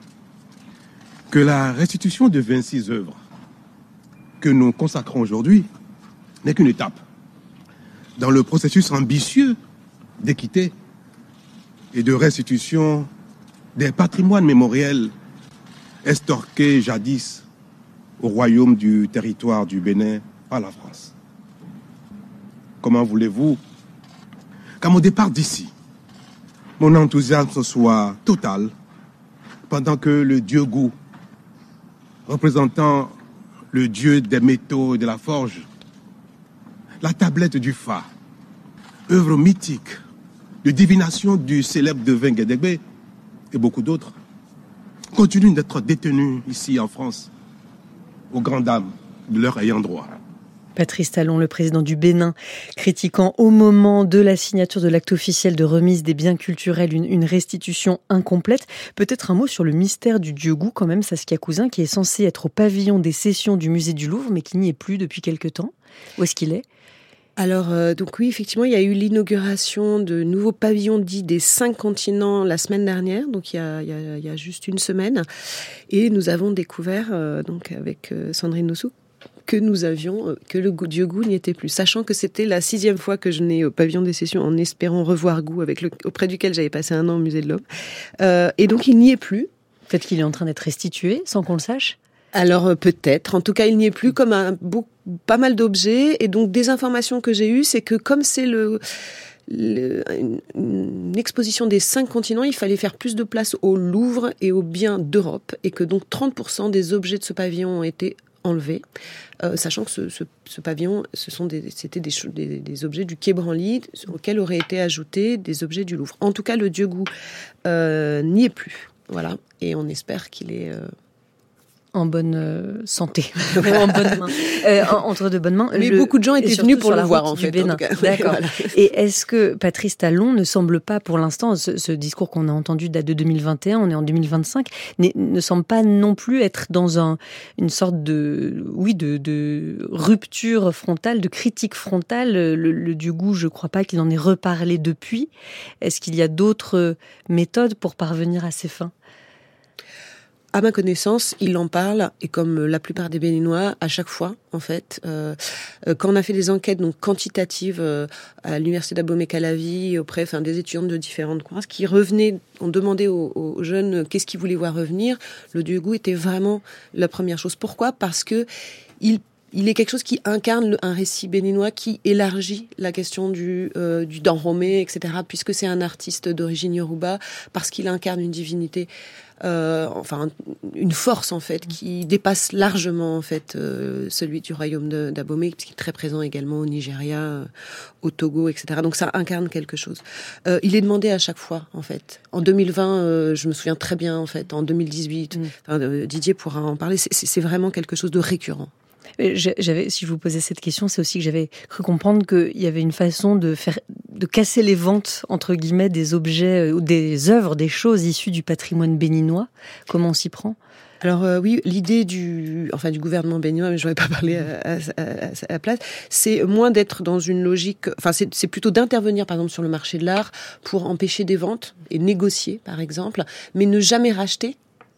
S3: que la restitution de vingt-six œuvres que nous consacrons aujourd'hui n'est qu'une étape dans le processus ambitieux d'équité et de restitution des patrimoines mémoriels estorqués jadis au royaume du territoire du Bénin par la France. Comment voulez-vous qu'à mon départ d'ici, mon enthousiasme soit total pendant que le dieu Gou, représentant le dieu des métaux et de la forge, la tablette du Fa, œuvre mythique de divination du célèbre devin Guédégbé, et beaucoup d'autres, continuent d'être détenus ici en France, aux grandes dames de leur ayant droit.
S2: Patrice Talon, le président du Bénin, critiquant au moment de la signature de l'acte officiel de remise des biens culturels une, une restitution incomplète. Peut-être un mot sur le mystère du dieu Gou, quand même, Saskia Cousin, qui est censé être au pavillon des sessions du musée du Louvre, mais qui n'y est plus depuis quelque temps. Où est-ce qu'il est ?
S1: Alors, euh, donc oui, effectivement, il y a eu l'inauguration de nouveaux pavillons dits des cinq continents la semaine dernière, donc il y a, il y a, il y a juste une semaine. Et nous avons découvert, euh, donc avec euh, Sandrine Nossou, que nous avions, euh, que le dieu Gou n'y était plus. Sachant que c'était la sixième fois que je venais au pavillon des Sessions en espérant revoir Gou, avec le, auprès duquel j'avais passé un an au Musée de l'Homme. Euh, et donc, il n'y est plus.
S2: Peut-être qu'il est en train d'être restitué, sans qu'on le sache.
S1: Alors euh, peut-être. En tout cas, il n'y est plus, comme un, beau, pas mal d'objets. Et donc, des informations que j'ai eues, c'est que comme c'est le, le, une, une exposition des cinq continents, il fallait faire plus de place au Louvre et aux biens d'Europe. Et que donc trente pour cent des objets de ce pavillon ont été enlevés. Euh, sachant que ce, ce, ce pavillon, ce sont des, c'était des, des, des objets du Quai Branly auxquels auraient été ajoutés des objets du Louvre. En tout cas, le dieu Gou euh, n'y est plus. Voilà. Et on espère qu'il est... Euh,
S2: en bonne euh, santé, en bonne main, euh, entre de bonnes mains.
S1: Mais
S2: le,
S1: beaucoup de gens étaient venus pour le voir, en fait.
S2: En D'accord. Voilà. Et est-ce que Patrice Talon ne semble pas, pour l'instant, ce, ce discours qu'on a entendu date de deux mille vingt et un, on est en deux mille vingt-cinq, ne semble pas non plus être dans un, une sorte de, oui, de, de rupture frontale, de critique frontale. Le, le dieu Gou, je ne crois pas qu'il en ait reparlé depuis. Est-ce qu'il y a d'autres méthodes pour parvenir à ses fins ?
S1: À ma connaissance, il en parle, et comme la plupart des Béninois, à chaque fois, en fait. Euh, quand on a fait des enquêtes donc quantitatives euh, à l'université d'Abomey-Calavi, auprès enfin, des étudiants de différentes courses, qui revenaient, on demandait aux, aux jeunes euh, qu'est-ce qu'ils voulaient voir revenir, le dieu Gou était vraiment la première chose. Pourquoi ? Parce que il Il est quelque chose qui incarne un récit béninois qui élargit la question du, euh, du Dahomey, et cetera, puisque c'est un artiste d'origine yoruba, parce qu'il incarne une divinité, euh, enfin une force en fait, qui dépasse largement en fait euh, celui du royaume de, d'Abomey, puisqu'il est très présent également au Nigeria, euh, au Togo, et cetera. Donc ça incarne quelque chose. Euh, il est demandé à chaque fois en fait. En deux mille vingt, euh, je me souviens très bien en fait, en deux mille dix-huit, mmh. enfin, euh, Didier pourra en parler, c'est, c'est vraiment quelque chose de récurrent.
S2: J'avais, si je vous posais cette question, c'est aussi que j'avais cru comprendre qu'il y avait une façon de faire, de casser les ventes entre guillemets des objets ou des œuvres, des choses issues du patrimoine béninois. Comment on s'y prend ?
S1: Alors euh, oui, l'idée du, enfin du gouvernement béninois, mais je n'aurais pas parlé à, à, à, à la place, c'est moins d'être dans une logique, enfin c'est, c'est plutôt d'intervenir par exemple sur le marché de l'art pour empêcher des ventes et négocier par exemple, mais ne jamais racheter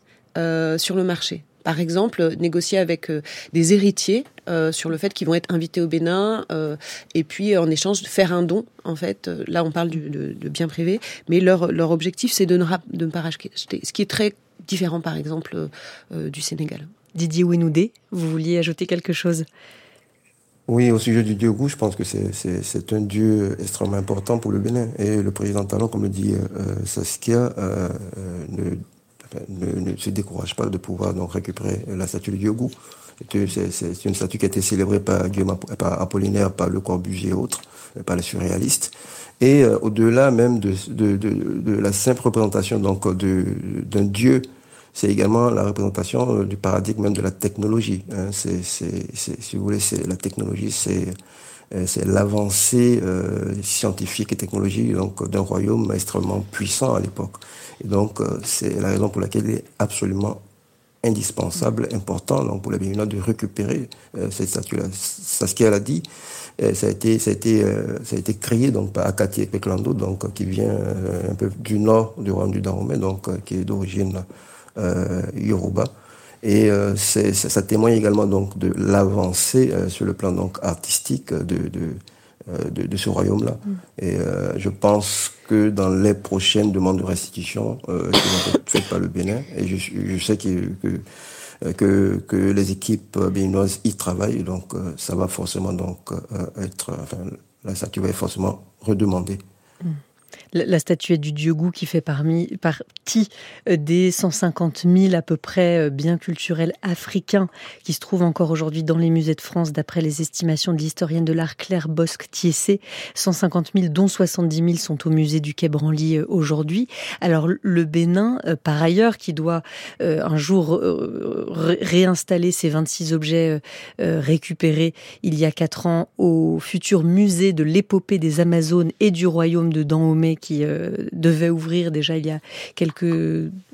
S1: euh, sur le marché. Par exemple, négocier avec euh, des héritiers euh, sur le fait qu'ils vont être invités au Bénin euh, et puis en échange de faire un don. En fait, euh, là on parle du, de, de biens privés, mais leur, leur objectif c'est de ne, ra- de ne pas racheter, ce qui est très différent par exemple euh, du Sénégal.
S2: Didier Ouinoudé, vous vouliez ajouter quelque chose ?
S6: Oui, au sujet du dieu Gou, je pense que c'est, c'est, c'est un dieu extrêmement important pour le Bénin. Et le président Talon, comme le dit euh, Saskia, euh, ne Ne, ne se décourage pas de pouvoir donc récupérer la statue de dieu Gou. C'est, c'est, c'est une statue qui a été célébrée par Guillaume par Apollinaire, par Le Corbusier et autres, par les surréalistes. Et euh, au-delà même de, de, de, de la simple représentation donc de, d'un dieu, c'est également la représentation du paradigme même de la technologie. Hein. C'est, c'est, c'est, si vous voulez, c'est la technologie, c'est c'est l'avancée euh, scientifique et technologique donc d'un royaume extrêmement puissant à l'époque. Et donc euh, c'est la raison pour laquelle il est absolument indispensable, important donc pour les Béninois de récupérer euh, cette statue-là. C'est ce qu'elle a dit. Euh, ça a été, ça a été, euh, ça a été créé donc par Akati Ekpeklando, donc qui vient euh, un peu du nord du royaume du Dahomey, donc euh, qui est d'origine euh, yoruba. Et euh, c'est, ça témoigne également donc de l'avancée euh, sur le plan donc artistique de de, euh, de, de ce royaume-là. Mm. Et euh, je pense que dans les prochaines demandes de restitution euh, qui vont être faites par le Bénin, et je, je sais que, que que que les équipes béninoises y travaillent, donc euh, ça va forcément donc euh, être, enfin la statue va être forcément redemandée.
S2: Mm. La, la statuette du dieu Gou qui fait parmi, partie des cent cinquante mille à peu près biens culturels africains qui se trouvent encore aujourd'hui dans les musées de France d'après les estimations de l'historienne de l'art Claire Bosc-Thiessé. cent cinquante mille dont soixante-dix mille sont au musée du Quai Branly aujourd'hui. Alors le Bénin, par ailleurs, qui doit euh, un jour euh, ré- réinstaller ces vingt-six objets euh, récupérés il y a quatre ans au futur musée de l'épopée des Amazones et du royaume de Dahomey qui euh, devait ouvrir déjà il y a quelques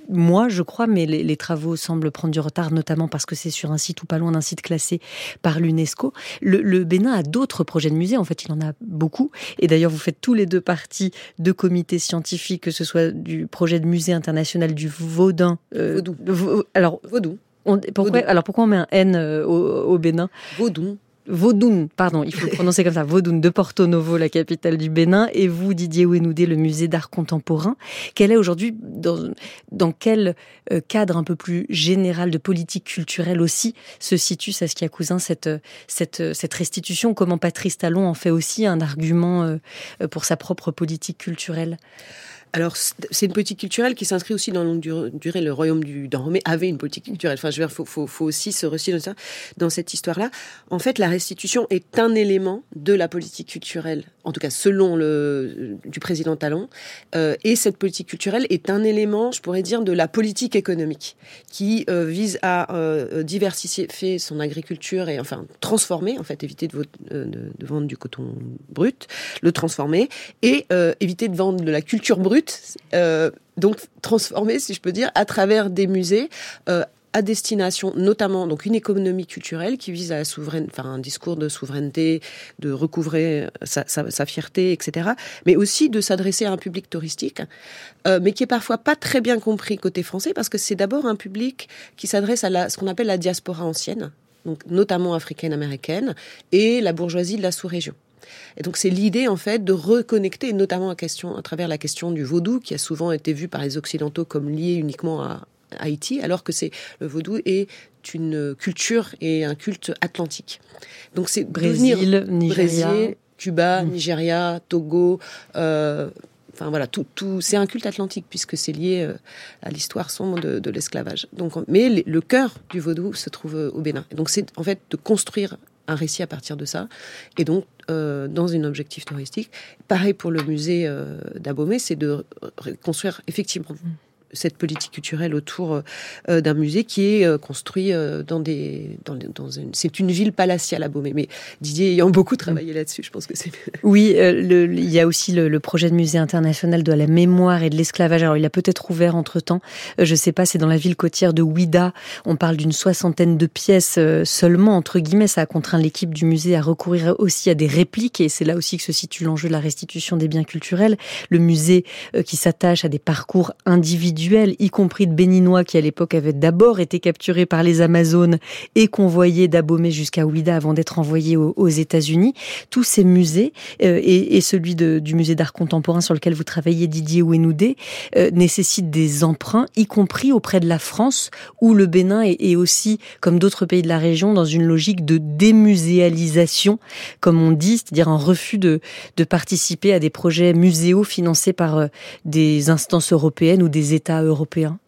S2: mois, je crois, mais les, les travaux semblent prendre du retard, notamment parce que c'est sur un site ou pas loin d'un site classé par l'UNESCO. Le, le Bénin a d'autres projets de musées, en fait, il en a beaucoup. Et d'ailleurs, vous faites tous les deux partie de comités scientifiques, que ce soit du projet de musée international du Vaudin.
S1: Euh, Vaudou.
S2: Vo, alors,
S1: Vaudou.
S2: On, pourquoi,
S1: Vaudou.
S2: Alors, pourquoi on met un N euh, au, au Bénin ?
S1: Vaudou.
S2: Vaudoun, pardon, il faut le prononcer comme ça, Vaudoun, de Porto Novo, la capitale du Bénin, et vous, Didier Ouénoudé, le musée d'art contemporain. Quel est aujourd'hui, dans, dans quel euh, cadre un peu plus général de politique culturelle aussi se situe Saskia Cousin, cette, cette, cette restitution? Comment Patrice Talon en fait aussi un argument euh, pour sa propre politique culturelle?
S1: Alors, c'est une politique culturelle qui s'inscrit aussi dans la longue durée. Le royaume du Dahomey avait une politique culturelle. Enfin, je veux dire, faut, faut, faut aussi se resituer dans ça, dans cette histoire-là. En fait, la restitution est un élément de la politique culturelle, en tout cas selon le du président Talon. Euh, et cette politique culturelle est un élément, je pourrais dire, de la politique économique, qui euh, vise à euh, diversifier son agriculture et enfin transformer, en fait, éviter de, de, de vendre du coton brut, le transformer et euh, éviter de vendre de la culture brute. Euh, donc transformer, si je peux dire, à travers des musées euh, à destination, notamment donc une économie culturelle qui vise à la souveraineté, enfin un discours de souveraineté, de recouvrer sa, sa, sa fierté, et cetera. Mais aussi de s'adresser à un public touristique, euh, mais qui est parfois pas très bien compris côté français, parce que c'est d'abord un public qui s'adresse à la, ce qu'on appelle la diaspora ancienne, donc notamment africaine-américaine, et la bourgeoisie de la sous-région. Et donc c'est l'idée en fait de reconnecter, notamment à, question, à travers la question du vaudou, qui a souvent été vu par les Occidentaux comme lié uniquement à Haïti, alors que c'est le vaudou est une culture et un culte atlantique. Donc c'est
S2: Brésil, Nigeria,
S1: Brésil, Cuba, mmh. Nigeria, Togo. Euh, Enfin voilà, tout, tout, c'est un culte atlantique puisque c'est lié euh, à l'histoire sombre de, de l'esclavage. Donc, mais les, le cœur du vaudou se trouve au Bénin. Et donc c'est en fait de construire un récit à partir de ça, et donc euh, dans un objectif touristique. Pareil pour le musée euh, d'Abomey, c'est de construire effectivement mmh. cette politique culturelle autour euh, d'un musée qui est euh, construit euh, dans des, dans, dans une, c'est une ville palatiale à Abomey. Mais Didier ayant beaucoup travaillé là-dessus, je pense que c'est.
S2: Oui, euh, le, il y a aussi le, le projet de musée international de la mémoire et de l'esclavage. Alors il a peut-être ouvert entre temps. Euh, je sais pas, c'est dans la ville côtière de Ouida. On parle d'une soixantaine de pièces euh, seulement entre guillemets. Ça a contraint l'équipe du musée à recourir aussi à des répliques, et c'est là aussi que se situe l'enjeu de la restitution des biens culturels. Le musée euh, qui s'attache à des parcours individuels, y compris de Béninois qui à l'époque avaient d'abord été capturés par les Amazones et convoyés d'Abomey jusqu'à Ouida avant d'être envoyés aux, aux États-Unis. Tous ces musées euh, et, et celui de, du musée d'art contemporain sur lequel vous travaillez, Didier Ouénoudé, euh, nécessitent des emprunts, y compris auprès de la France, où le Bénin est, est aussi, comme d'autres pays de la région, dans une logique de démuséalisation, comme on dit, c'est-à-dire un refus de, de participer à des projets muséaux financés par euh, des instances européennes ou des États européens.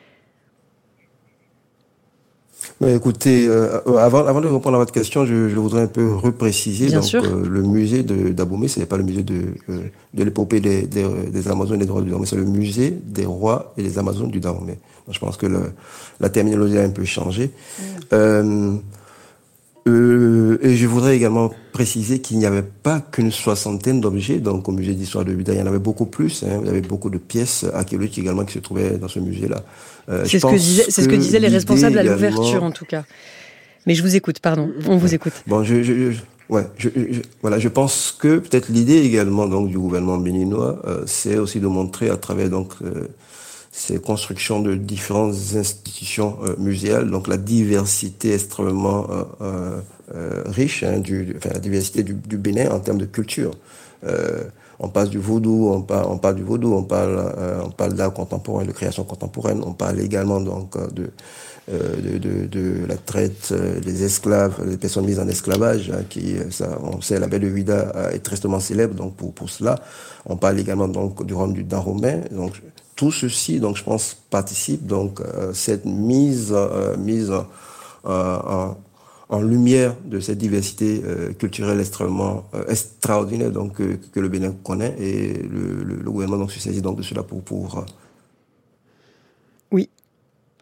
S6: Mais écoutez, euh, avant, avant de répondre à votre question, je, je voudrais un peu repréciser.
S2: Bien
S6: donc,
S2: sûr.
S6: Euh, le musée de, d'Abomey, ce n'est pas le musée de, euh, de l'épopée des, des, des Amazones et des rois du Dahomey, c'est le musée des rois et des Amazones du Dahomey. Donc, je pense que le, la terminologie a un peu changé. Mmh. Euh, Euh, et je voudrais également préciser qu'il n'y avait pas qu'une soixantaine d'objets. Donc, au musée d'histoire de Ouida, il y en avait beaucoup plus. Hein. Il y avait beaucoup de pièces archéologiques également qui se trouvaient dans ce musée-là.
S2: Euh, c'est, ce que, disait, c'est ce que disaient les responsables à l'ouverture, également... en tout cas. Mais je vous écoute, pardon. On vous écoute.
S6: Bon, je, je, je ouais, je, je, voilà, je pense que peut-être l'idée également donc du gouvernement béninois, euh, c'est aussi de montrer à travers donc euh, ces constructions de différentes institutions euh, muséales, donc la diversité extrêmement euh, euh, riche, hein, du, enfin la diversité du, du Bénin en termes de culture. Euh, on passe du vaudou, on parle, on parle du vaudou, on parle, euh, on parle d'art contemporain, de création contemporaine, on parle également donc de euh, de, de, de la traite euh, des esclaves, des personnes mises en esclavage, hein, qui, ça, on sait, la baie de Ouida est tristement célèbre, donc pour pour cela. On parle également donc du royaume du Dahomey, donc tout ceci, donc je pense, participe donc euh, cette mise euh, mise euh, en, en lumière de cette diversité euh, culturelle extrêmement euh, extraordinaire donc euh, que le Bénin connaît, et le, le, le gouvernement donc se saisit donc de cela pour pour. Euh...
S2: Oui.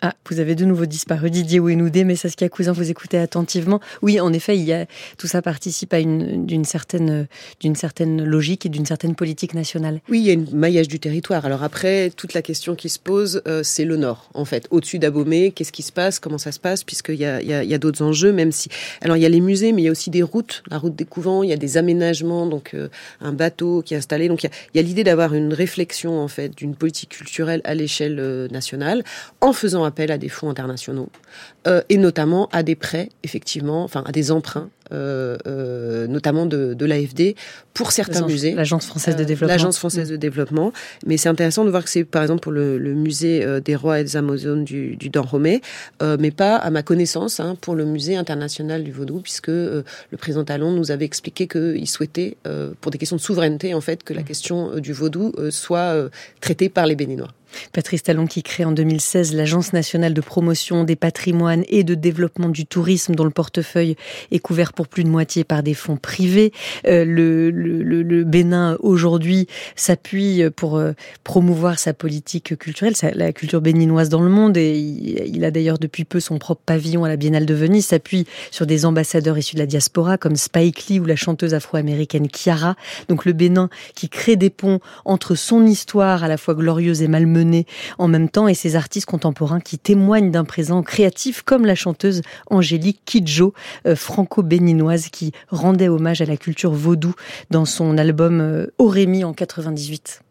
S2: Ah, vous avez de nouveau disparu, Didier Ouenoudé, mais Saskia Cousin, vous écoutez attentivement. Oui, en effet, il y a, tout ça participe à une, d'une certaine, d'une certaine logique et d'une certaine politique nationale.
S1: Oui, il y a un maillage du territoire. Alors après, toute la question qui se pose, euh, c'est le nord, en fait. Au-dessus d'Abomey, qu'est-ce qui se passe, comment ça se passe, puisqu'il y a, il y a, il y a d'autres enjeux, même si... Alors, il y a les musées, mais il y a aussi des routes, la route des couvents, il y a des aménagements, donc euh, un bateau qui est installé. Donc, il y a, il y a l'idée d'avoir une réflexion, en fait, d'une politique culturelle à l'échelle euh, nationale, en faisant appel à des fonds internationaux euh, et notamment à des prêts, effectivement, enfin à des emprunts, euh, euh, notamment de, de l'A F D pour certains musées.
S2: L'Agence française de
S1: euh,
S2: développement.
S1: L'Agence française de développement. Mais c'est intéressant de voir que c'est, par exemple, pour le, le musée euh, des rois et des Amazones du, du Dahomey, euh, mais pas, à ma connaissance, hein, pour le musée international du Vaudou, puisque euh, le président Talon nous avait expliqué qu'il souhaitait, euh, pour des questions de souveraineté, en fait, que la question euh, du Vaudou euh, soit euh, traitée par les Béninois.
S2: Patrice Talon qui crée en deux mille seize l'Agence nationale de promotion des patrimoines et de développement du tourisme dont le portefeuille est couvert pour plus de moitié par des fonds privés. Euh, le, le, le Bénin aujourd'hui s'appuie pour euh, promouvoir sa politique culturelle, sa, la culture béninoise dans le monde, et il, il a d'ailleurs depuis peu son propre pavillon à la Biennale de Venise, s'appuie sur des ambassadeurs issus de la diaspora comme Spike Lee ou la chanteuse afro-américaine Kiara. Donc le Bénin qui crée des ponts entre son histoire à la fois glorieuse et malmenée en même temps et ces artistes contemporains qui témoignent d'un présent créatif comme la chanteuse Angélique Kidjo, euh, franco-béninoise qui rendait hommage à la culture vaudou dans son album euh, Orémi en quatre-vingt-dix-huit.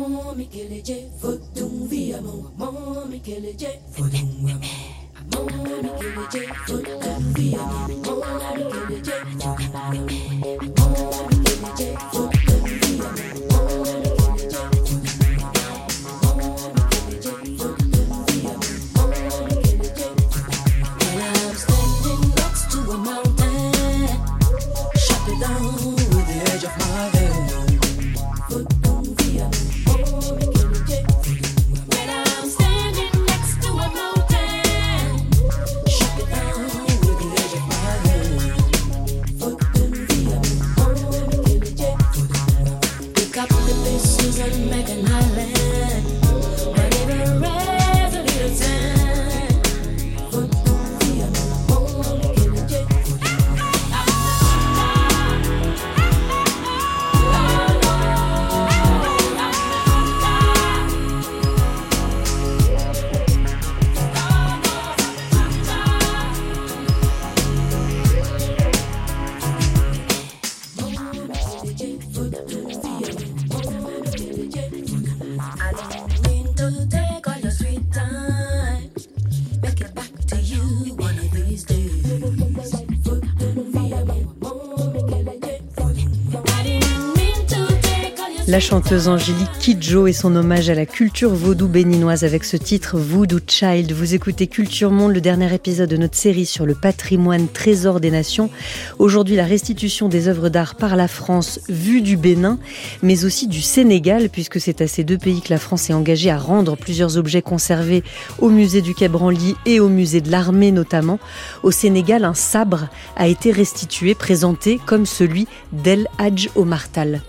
S2: La chanteuse Angélique Kidjo et son hommage à la culture vaudou béninoise avec ce titre Voodoo Child. Vous écoutez Culture Monde, le dernier épisode de notre série sur le patrimoine trésor des nations. Aujourd'hui, la restitution des œuvres d'art par la France vue du Bénin, mais aussi du Sénégal, puisque c'est à ces deux pays que la France est engagée à rendre plusieurs objets conservés au musée du Quai Branly et au musée de l'Armée notamment. Au Sénégal, un sabre a été restitué, présenté comme celui d'El Hadj Omar Tall.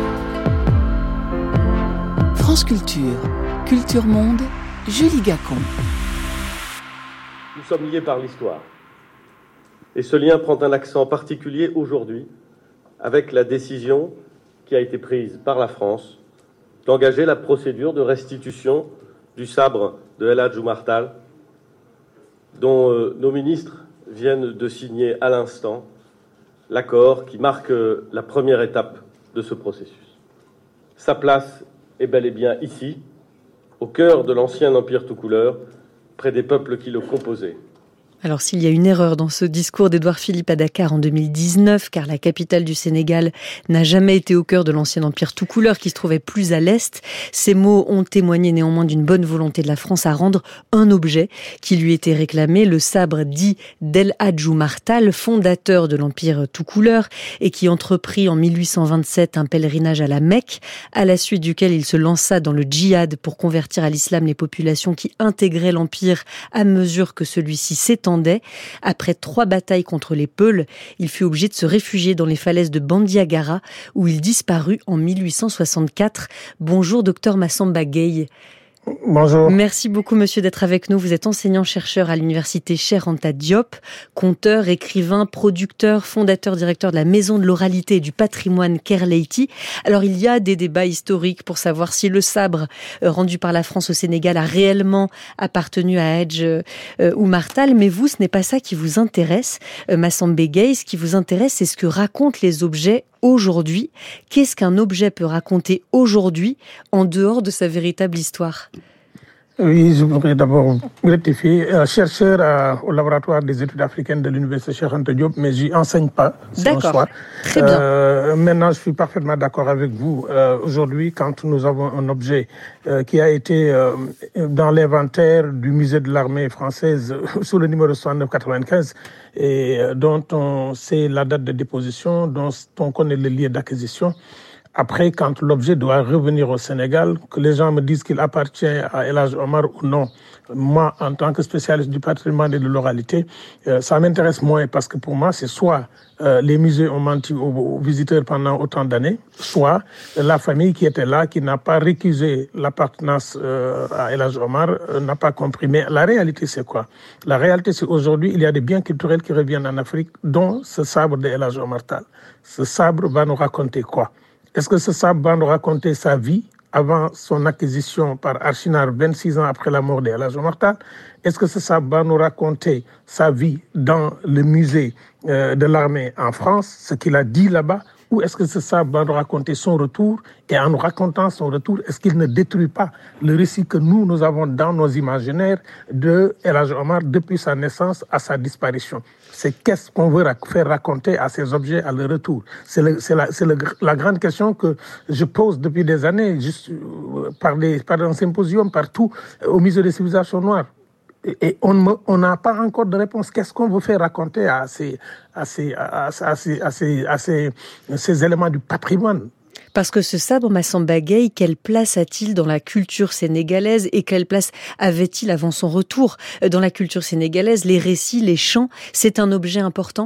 S9: France Culture, Culture Monde, Julie Gacon.
S10: Nous sommes liés par l'histoire. Et ce lien prend un accent particulier aujourd'hui avec la décision qui a été prise par la France d'engager la procédure de restitution du sabre de El Hadj Omar Tall, dont euh, nos ministres viennent de signer à l'instant l'accord qui marque euh, la première étape de ce processus. Sa place est bel et bien ici, au cœur de l'ancien empire tout couleur, près des peuples qui le composaient.
S2: Alors s'il y a une erreur dans ce discours d'Édouard Philippe à Dakar en deux mille dix-neuf, car la capitale du Sénégal n'a jamais été au cœur de l'ancien empire tout couleur qui se trouvait plus à l'est, ces mots ont témoigné néanmoins d'une bonne volonté de la France à rendre un objet qui lui était réclamé, le sabre dit d'El Hadj Omar Tall, fondateur de l'empire tout couleur et qui entreprit en mille huit cent vingt-sept un pèlerinage à la Mecque, à la suite duquel il se lança dans le djihad pour convertir à l'islam les populations qui intégraient l'empire à mesure que celui-ci s'étendait. Après trois batailles contre les Peuls, il fut obligé de se réfugier dans les falaises de Bandiagara, où il disparut en mille huit cent soixante-quatre. Bonjour, docteur Massamba Gueye.
S11: Bonjour.
S2: Merci beaucoup, monsieur, d'être avec nous. Vous êtes enseignant-chercheur à l'université Cheikh Anta Diop, conteur, écrivain, producteur, fondateur, directeur de la Maison de l'oralité et du patrimoine Kerleiti. Alors, il y a des débats historiques pour savoir si le sabre rendu par la France au Sénégal a réellement appartenu à Hadj euh, Oumar Tall. Mais vous, ce n'est pas ça qui vous intéresse, euh, Massamba Gueye. Ce qui vous intéresse, c'est ce que racontent les objets aujourd'hui. Qu'est-ce qu'un objet peut raconter aujourd'hui en dehors de sa véritable histoire ?
S11: Oui, je voudrais d'abord rectifier. Euh, chercheur à, au laboratoire des études africaines de l'université Cheikh Anta Diop, mais j'y enseigne pas. C'est
S2: D'accord.
S11: un choix.
S2: Très bien.
S11: Euh, maintenant, je suis parfaitement d'accord avec vous. Euh, aujourd'hui, quand nous avons un objet euh, qui a été euh, dans l'inventaire du musée de l'armée française sous le numéro soixante-neuf quatre-vingt-quinze et euh, dont on sait la date de déposition, dont on connaît le lieu d'acquisition. Après, quand l'objet doit revenir au Sénégal, que les gens me disent qu'il appartient à El Hadj Omar ou non, moi, en tant que spécialiste du patrimoine et de l'oralité, euh, ça m'intéresse moins parce que pour moi, c'est soit euh, les musées ont menti aux, aux visiteurs pendant autant d'années, soit la famille qui était là, qui n'a pas récusé l'appartenance euh, à El Hadj Omar, euh, n'a pas compris. Mais la réalité, c'est quoi? La réalité, c'est aujourd'hui, il y a des biens culturels qui reviennent en Afrique, dont ce sabre de El Hadj Omar Tall. Ce sabre va nous raconter quoi? Est-ce que ce sabre va nous raconter sa vie avant son acquisition par Archinard vingt-six ans après la mort de El Hadj Oumar Tall? Est-ce que ce sabre va nous raconter sa vie dans le musée euh, de l'armée en France, ce qu'il a dit là-bas? Ou est-ce que ce sabre va nous raconter son retour? Et en nous racontant son retour, est-ce qu'il ne détruit pas le récit que nous, nous avons dans nos imaginaires de El Hadj Omar depuis sa naissance à sa disparition? C'est qu'est-ce qu'on veut faire raconter à ces objets à leur retour? C'est, le, c'est, la, c'est le, la grande question que je pose depuis des années, juste par, des, par un symposium partout au musée des civilisations noires. Et on n'a pas encore de réponse. Qu'est-ce qu'on veut faire raconter à ces, à ces, à ces, à ces, à ces, à ces, ces éléments du patrimoine?
S2: Parce que ce sabre Massamba Gueye, quelle place a-t-il dans la culture sénégalaise et quelle place avait-il avant son retour dans la culture sénégalaise? Les récits, les chants, c'est un objet important?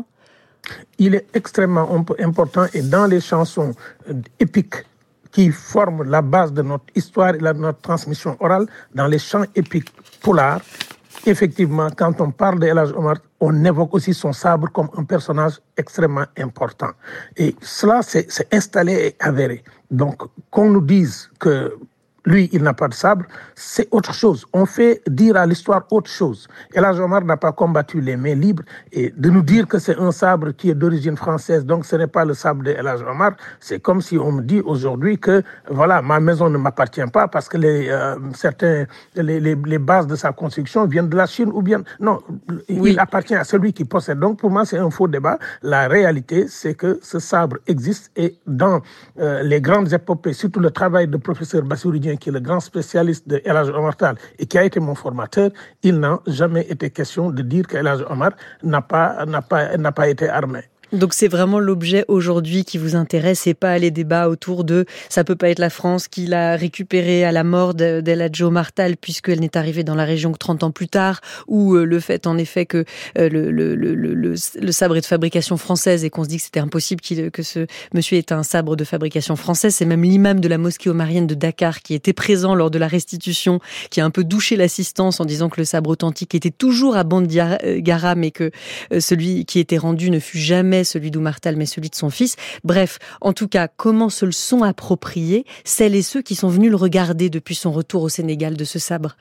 S11: Il est extrêmement important et dans les chansons épiques qui forment la base de notre histoire et de notre transmission orale, dans les chants épiques Pulaar, effectivement, quand on parle de El Hadj Omar, on évoque aussi son sabre comme un personnage extrêmement important. Et cela, c'est, c'est installé et avéré. Donc, qu'on nous dise que lui, il n'a pas de sabre, c'est autre chose. On fait dire à l'histoire autre chose. El Hadj Omar n'a pas combattu les mains libres et de nous dire que c'est un sabre qui est d'origine française, donc ce n'est pas le sabre de El Hadj Omar, c'est comme si on me dit aujourd'hui que voilà, ma maison ne m'appartient pas parce que les, euh, certains, les, les, les bases de sa construction viennent de la Chine ou bien... Non, oui. Il appartient à celui qui possède. Donc pour moi, c'est un faux débat. La réalité, c'est que ce sabre existe et dans euh, les grandes épopées, surtout le travail de professeur Bassirou Dieng, qui est le grand spécialiste de El Hadj Oumar Tall et qui a été mon formateur, il n'a jamais été question de dire que El Hadj Omar n'a pas, n'a pas, n'a pas été armé.
S2: Donc c'est vraiment l'objet aujourd'hui qui vous intéresse et pas les débats autour de ça peut pas être la France qui l'a récupéré à la mort d'El Hadj Oumar Tall puisqu'elle n'est arrivée dans la région que trente ans plus tard, ou le fait en effet que le, le, le, le, le sabre est de fabrication française et qu'on se dit que c'était impossible qu'il, que ce monsieur ait un sabre de fabrication française. C'est même l'imam de la mosquée omarienne de Dakar qui était présent lors de la restitution, qui a un peu douché l'assistance en disant que le sabre authentique était toujours à Bandiagara mais que celui qui était rendu ne fut jamais celui d'Oumar Tall, mais celui de son fils. Bref, en tout cas, comment se le sont appropriés celles et ceux qui sont venus le regarder depuis son retour au Sénégal de ce sabre?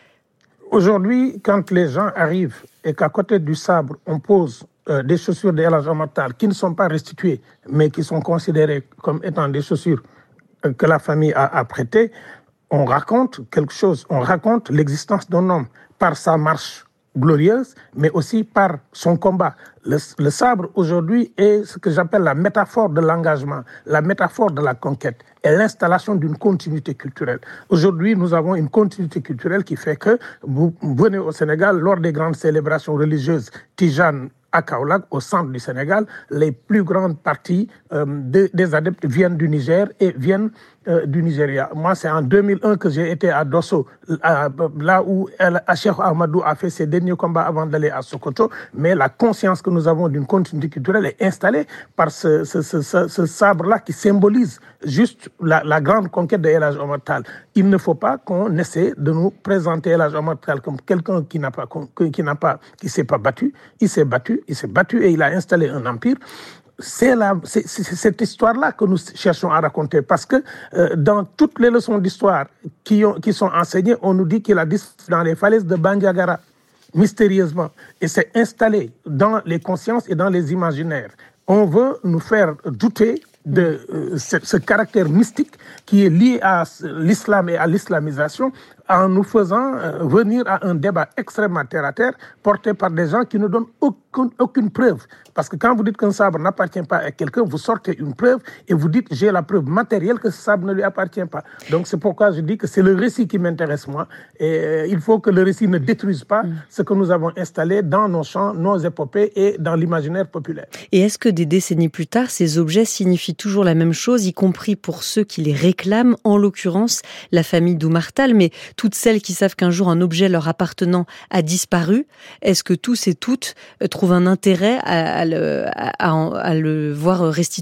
S11: Aujourd'hui, quand les gens arrivent et qu'à côté du sabre, on pose euh, des chaussures de El Hadj Oumar Tall qui ne sont pas restituées, mais qui sont considérées comme étant des chaussures euh, que la famille a apprêtées, on raconte quelque chose. On raconte l'existence d'un homme par sa marche glorieuse, mais aussi par son combat. Le, le sabre, aujourd'hui, est ce que j'appelle la métaphore de l'engagement, la métaphore de la conquête et l'installation d'une continuité culturelle. Aujourd'hui, nous avons une continuité culturelle qui fait que vous venez au Sénégal, lors des grandes célébrations religieuses tijanes à Kaolack, au centre du Sénégal, les plus grandes parties euh, de, des adeptes viennent du Niger et viennent euh, du Nigeria. Moi, c'est en deux mille un que j'ai été à Dosso, à, là où El Cheikh Ahmadou a fait ses derniers combats avant d'aller à Sokoto. Mais la conscience que nous avons d'une continuité culturelle est installée par ce, ce, ce, ce, ce sabre-là qui symbolise juste la, la grande conquête de El Hadj Omar Tall. Il ne faut pas qu'on essaie de nous présenter El Hadj Omar Tall comme quelqu'un qui n'a pas, qui n'a pas, qui s'est pas battu. Il s'est battu, il s'est battu et il a installé un empire. C'est, la, c'est, c'est cette histoire-là que nous cherchons à raconter parce que euh, dans toutes les leçons d'histoire qui, ont, qui sont enseignées, on nous dit qu'il a disparu dans les falaises de Bandiagara, mystérieusement, et c'est installé dans les consciences et dans les imaginaires. On veut nous faire douter de euh, ce, ce caractère mystique qui est lié à l'islam et à l'islamisation en nous faisant euh, venir à un débat extrêmement terre-à-terre porté par des gens qui ne donnent aucune, aucune preuve. Parce que quand vous dites qu'un sabre n'appartient pas à quelqu'un, vous sortez une preuve et vous dites j'ai la preuve matérielle que ce sabre ne lui appartient pas. Donc c'est pourquoi je dis que c'est le récit qui m'intéresse moi. Et euh, il faut que le récit ne détruise pas mmh. ce que nous avons installé dans nos chants, nos épopées et dans l'imaginaire populaire.
S2: Et est-ce que des décennies plus tard, ces objets signifient toujours la même chose, y compris pour ceux qui les réclament, en l'occurrence la famille d'Oumar Tall, mais toutes celles qui savent qu'un jour un objet leur appartenant a disparu, est-ce que tous et toutes trouvent un intérêt à, à, le, à, à le voir restitué ?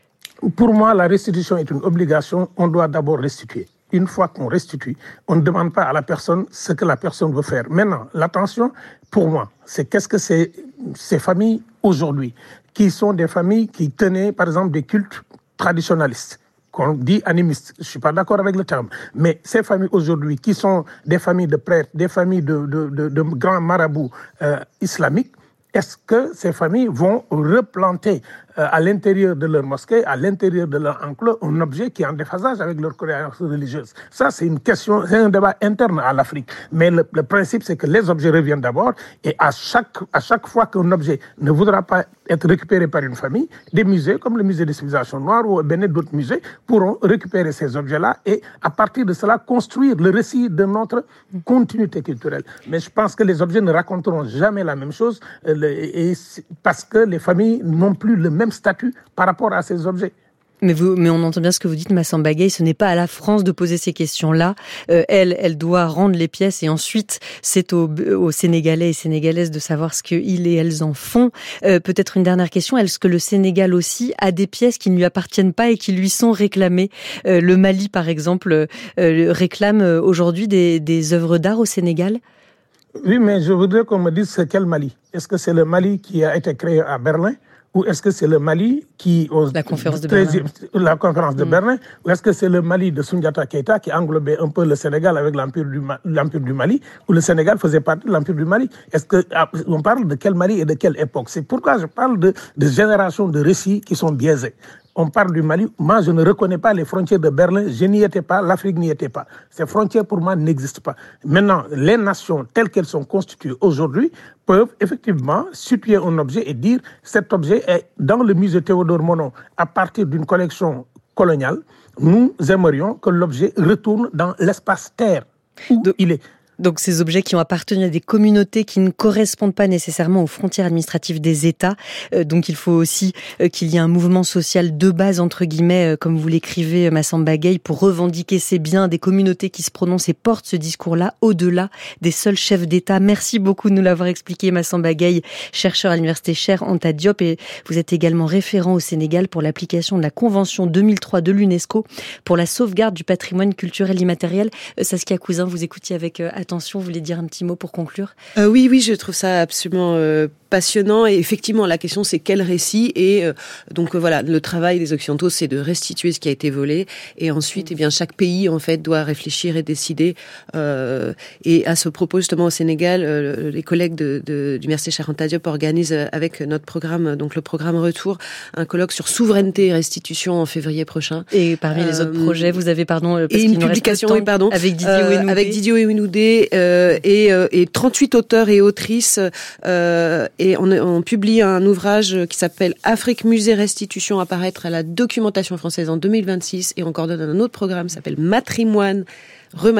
S11: Pour moi, la restitution est une obligation. On doit d'abord restituer. Une fois qu'on restitue, on ne demande pas à la personne ce que la personne veut faire. Maintenant, l'attention, pour moi, c'est qu'est-ce que c'est ces familles aujourd'hui, qui sont des familles qui tenaient, par exemple, des cultes traditionnalistes, qu'on dit animistes. Je ne suis pas d'accord avec le terme. Mais ces familles aujourd'hui, qui sont des familles de prêtres, des familles de, de, de, de grands marabouts euh, islamiques, est-ce que ces familles vont replanter euh, à l'intérieur de leur mosquée, à l'intérieur de leur enclos, un objet qui est en déphasage avec leur croyance religieuse? Ça, c'est une question, c'est un débat interne à l'Afrique. Mais le, le principe, c'est que les objets reviennent d'abord et à chaque, à chaque fois qu'un objet ne voudra pas être récupéré par une famille, des musées comme le musée des civilisations noires ou bien d'autres musées pourront récupérer ces objets-là et à partir de cela construire le récit de notre continuité culturelle. Mais je pense que les objets ne raconteront jamais la même chose euh, et parce que les familles n'ont plus le même statut par rapport à ces objets.
S2: Mais, vous, mais on entend bien ce que vous dites, Massamba Gueye, ce n'est pas à la France de poser ces questions-là. Euh, elle, elle doit rendre les pièces et ensuite c'est aux, aux Sénégalais et Sénégalaises de savoir ce qu'ils et elles en font. Euh, peut-être une dernière question, est-ce que le Sénégal aussi a des pièces qui ne lui appartiennent pas et qui lui sont réclamées ? euh, Le Mali, par exemple, euh, réclame aujourd'hui des, des œuvres d'art au Sénégal ?
S11: Oui, mais je voudrais qu'on me dise c'est quel Mali. Est-ce que c'est le Mali qui a été créé à Berlin ? Ou est-ce que c'est le Mali qui...
S2: La conférence de Berlin.
S11: La conférence de mmh. Berlin. Ou est-ce que c'est le Mali de Soundiata Keïta qui englobait un peu le Sénégal avec l'Empire du, Ma... l'Empire du Mali, où le Sénégal faisait partie de l'Empire du Mali? Est-ce que on parle de quel Mali et de quelle époque? C'est pourquoi je parle de, de générations de récits qui sont biaisés. On parle du Mali. Moi, je ne reconnais pas les frontières de Berlin. Je n'y étais pas. L'Afrique n'y était pas. Ces frontières, pour moi, n'existent pas. Maintenant, les nations telles qu'elles sont constituées aujourd'hui peuvent effectivement situer un objet et dire cet objet est dans le musée Théodore Monod à partir d'une collection coloniale. Nous aimerions que l'objet retourne dans l'espace terre où de... il est.
S2: Donc ces objets qui ont appartenu à des communautés qui ne correspondent pas nécessairement aux frontières administratives des États. Euh, donc il faut aussi euh, qu'il y ait un mouvement social de base, entre guillemets, euh, comme vous l'écrivez, euh, Massamba Gueye, pour revendiquer ces biens des communautés qui se prononcent et portent ce discours-là au-delà des seuls chefs d'État. Merci beaucoup de nous l'avoir expliqué, Massamba Gueye, chercheur à l'université Cheikh Anta Diop, et vous êtes également référent au Sénégal pour l'application de la Convention deux mille trois de l'UNESCO pour la sauvegarde du patrimoine culturel immatériel. Euh, Saskia Cousin, vous écoutiez avec euh, attention. Vous voulez dire un petit mot pour conclure ?
S1: euh, Oui, oui, je trouve ça absolument euh, passionnant. Et effectivement, la question, c'est quel récit ? Et euh, donc, euh, voilà, le travail des Occidentaux, c'est de restituer ce qui a été volé. Et ensuite, eh bien, chaque pays, en fait, doit réfléchir et décider. Euh, et à ce propos, justement, au Sénégal, euh, les collègues de, de, du Université Cheikh Anta Diop organisent avec notre programme, donc le programme Retour, un colloque sur souveraineté et restitution en février prochain.
S2: Et parmi euh, les autres projets, vous avez, pardon, parce
S1: et une publication, oui, pardon,
S2: avec Didier
S1: euh,
S2: Ouenoudé.
S1: Avec Didier Ouenoudé. Euh, et, euh, et trente-huit auteurs et autrices euh, et on, on publie un ouvrage qui s'appelle Afrique Musée Restitution, à paraître à la Documentation française en deux mille vingt-six, et on coordonne un autre programme qui s'appelle Matrimoine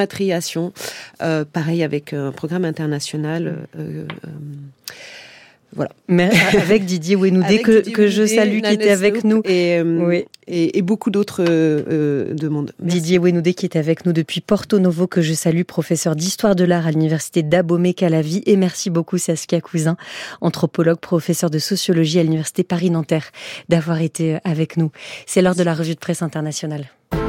S1: Rematriation, euh, pareil avec un programme international. Euh, euh, Voilà.
S2: Mais avec Didier Wenoudé, que, Didier que je salue, qui était avec nous.
S1: Et, euh, oui. et, et beaucoup d'autres euh, de monde.
S2: Merci. Didier Wenoudé qui est avec nous depuis Porto Novo, que je salue, professeur d'histoire de l'art à l'université d'Abomey-Calavi. Et merci beaucoup Saskia Cousin, anthropologue, professeur de sociologie à l'université Paris-Nanterre, d'avoir été avec nous. C'est l'heure de la revue de presse internationale.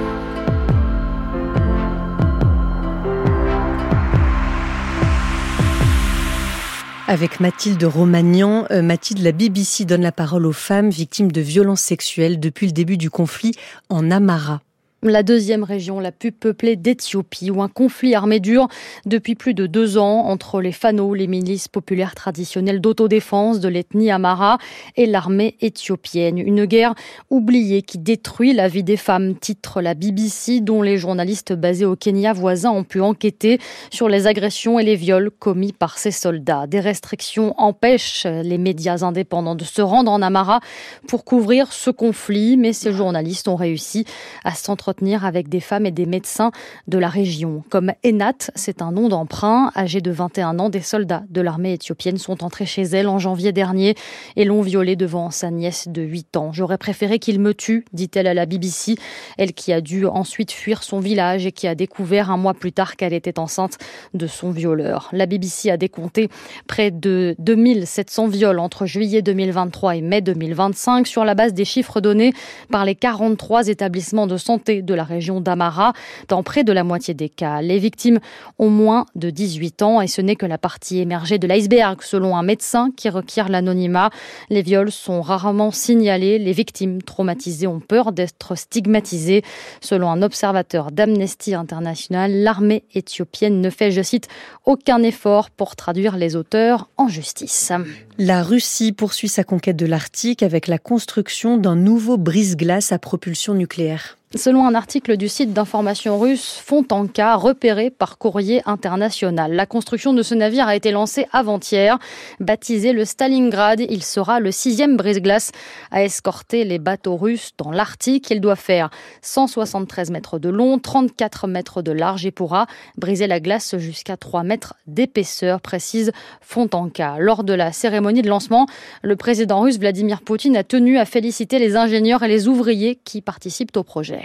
S2: Avec Mathilde Romagnan. Euh, Mathilde, la B B C donne la parole aux femmes victimes de violences sexuelles depuis le début du conflit en Amhara.
S12: La deuxième région la plus peuplée d'Éthiopie, où un conflit armé dure depuis plus de deux ans entre les Fano, les milices populaires traditionnelles d'autodéfense de l'ethnie Amhara, et l'armée éthiopienne. Une guerre oubliée qui détruit la vie des femmes, titre la B B C, dont les journalistes basés au Kenya voisin ont pu enquêter sur les agressions et les viols commis par ces soldats. Des restrictions empêchent les médias indépendants de se rendre en Amhara pour couvrir ce conflit, mais ces journalistes ont réussi à s'entretenir avec des femmes et des médecins de la région. Comme Enat, c'est un nom d'emprunt. Âgée de vingt et un ans, des soldats de l'armée éthiopienne sont entrés chez elle en janvier dernier et l'ont violée devant sa nièce de huit ans. J'aurais préféré qu'il me tue, dit-elle à la B B C. Elle qui a dû ensuite fuir son village et qui a découvert un mois plus tard qu'elle était enceinte de son violeur. La B B C a décompté près de deux mille sept cents viols entre juillet deux mille vingt-trois et mai deux mille vingt-cinq sur la base des chiffres donnés par les quarante-trois établissements de santé de la région d'Amhara. Dans près de la moitié des cas, les victimes ont moins de dix-huit ans et ce n'est que la partie émergée de l'iceberg, selon un médecin qui requiert l'anonymat. Les viols sont rarement signalés. Les victimes traumatisées ont peur d'être stigmatisées. Selon un observateur d'Amnesty International, l'armée éthiopienne ne fait, je cite, aucun effort pour traduire les auteurs en justice.
S2: La Russie poursuit sa conquête de l'Arctique avec la construction d'un nouveau brise-glace à propulsion nucléaire.
S12: Selon un article du site d'information russe Fontanka, repéré par Courrier International, la construction de ce navire a été lancée avant-hier. Baptisé le Stalingrad, il sera le sixième brise-glace à escorter les bateaux russes dans l'Arctique. Il doit faire cent soixante-treize mètres de long, trente-quatre mètres de large et pourra briser la glace jusqu'à trois mètres d'épaisseur, précise Fontanka. Lors de la cérémonie de lancement, le président russe Vladimir Poutine a tenu à féliciter les ingénieurs et les ouvriers qui participent au projet.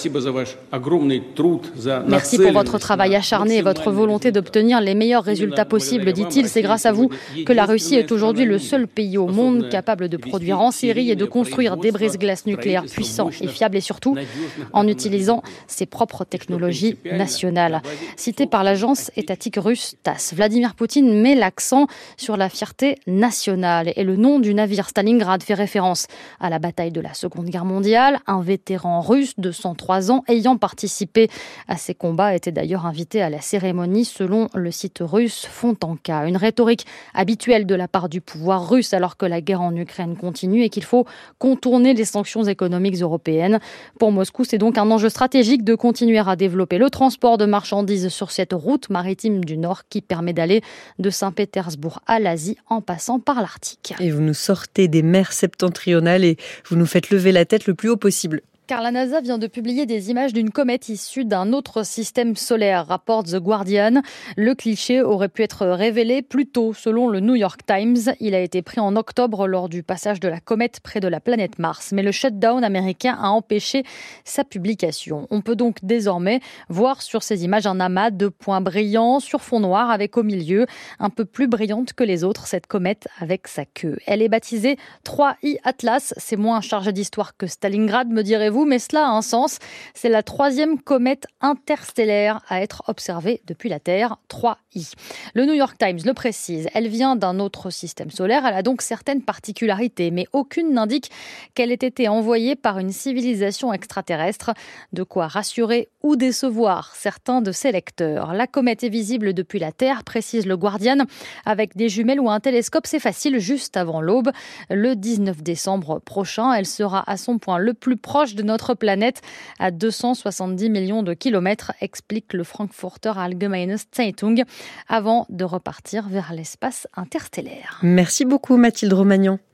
S12: Merci pour votre travail acharné et votre volonté d'obtenir les meilleurs résultats possibles, dit-il. C'est grâce à vous que la Russie est aujourd'hui le seul pays au monde capable de produire en série et de construire des brise-glaces nucléaires puissants et fiables et surtout en utilisant ses propres technologies nationales. Cité par l'agence étatique russe TASS, Vladimir Poutine met l'accent sur la fierté nationale et le nom du navire Stalingrad fait référence à la bataille de la Seconde Guerre mondiale. Un vétéran russe de cent trois ans ayant participé à ces combats était d'ailleurs invité à la cérémonie selon le site russe Fontanka. Une rhétorique habituelle de la part du pouvoir russe alors que la guerre en Ukraine continue et qu'il faut contourner les sanctions économiques européennes. Pour Moscou, c'est donc un enjeu stratégique de continuer à développer le transport de marchandises sur cette route maritime du Nord qui permet d'aller de Saint-Pétersbourg à l'Asie en passant par l'Arctique.
S2: Et vous nous sortez des mers septentrionales et vous nous faites lever la tête le plus haut possible.
S12: Car la NASA vient de publier des images d'une comète issue d'un autre système solaire, rapporte The Guardian. Le cliché aurait pu être révélé plus tôt, selon le New York Times. Il a été pris en octobre lors du passage de la comète près de la planète Mars. Mais le shutdown américain a empêché sa publication. On peut donc désormais voir sur ces images un amas de points brillants sur fond noir avec au milieu, un peu plus brillante que les autres, cette comète avec sa queue. Elle est baptisée trois I Atlas. C'est moins chargé d'histoire que Stalingrad, me direz-vous. Mais cela a un sens. C'est la troisième comète interstellaire à être observée depuis la Terre, trois I. Le New York Times le précise, elle vient d'un autre système solaire, elle a donc certaines particularités, mais aucune n'indique qu'elle ait été envoyée par une civilisation extraterrestre, de quoi rassurer ou décevoir certains de ses lecteurs. La comète est visible depuis la Terre, précise le Guardian, avec des jumelles ou un télescope, c'est facile, juste avant l'aube. Le dix-neuf décembre prochain, elle sera à son point le plus proche de notre planète à deux cent soixante-dix millions de kilomètres, explique le Frankfurter Allgemeine Zeitung, avant de repartir vers l'espace interstellaire.
S2: Merci beaucoup Mathilde Romagnan.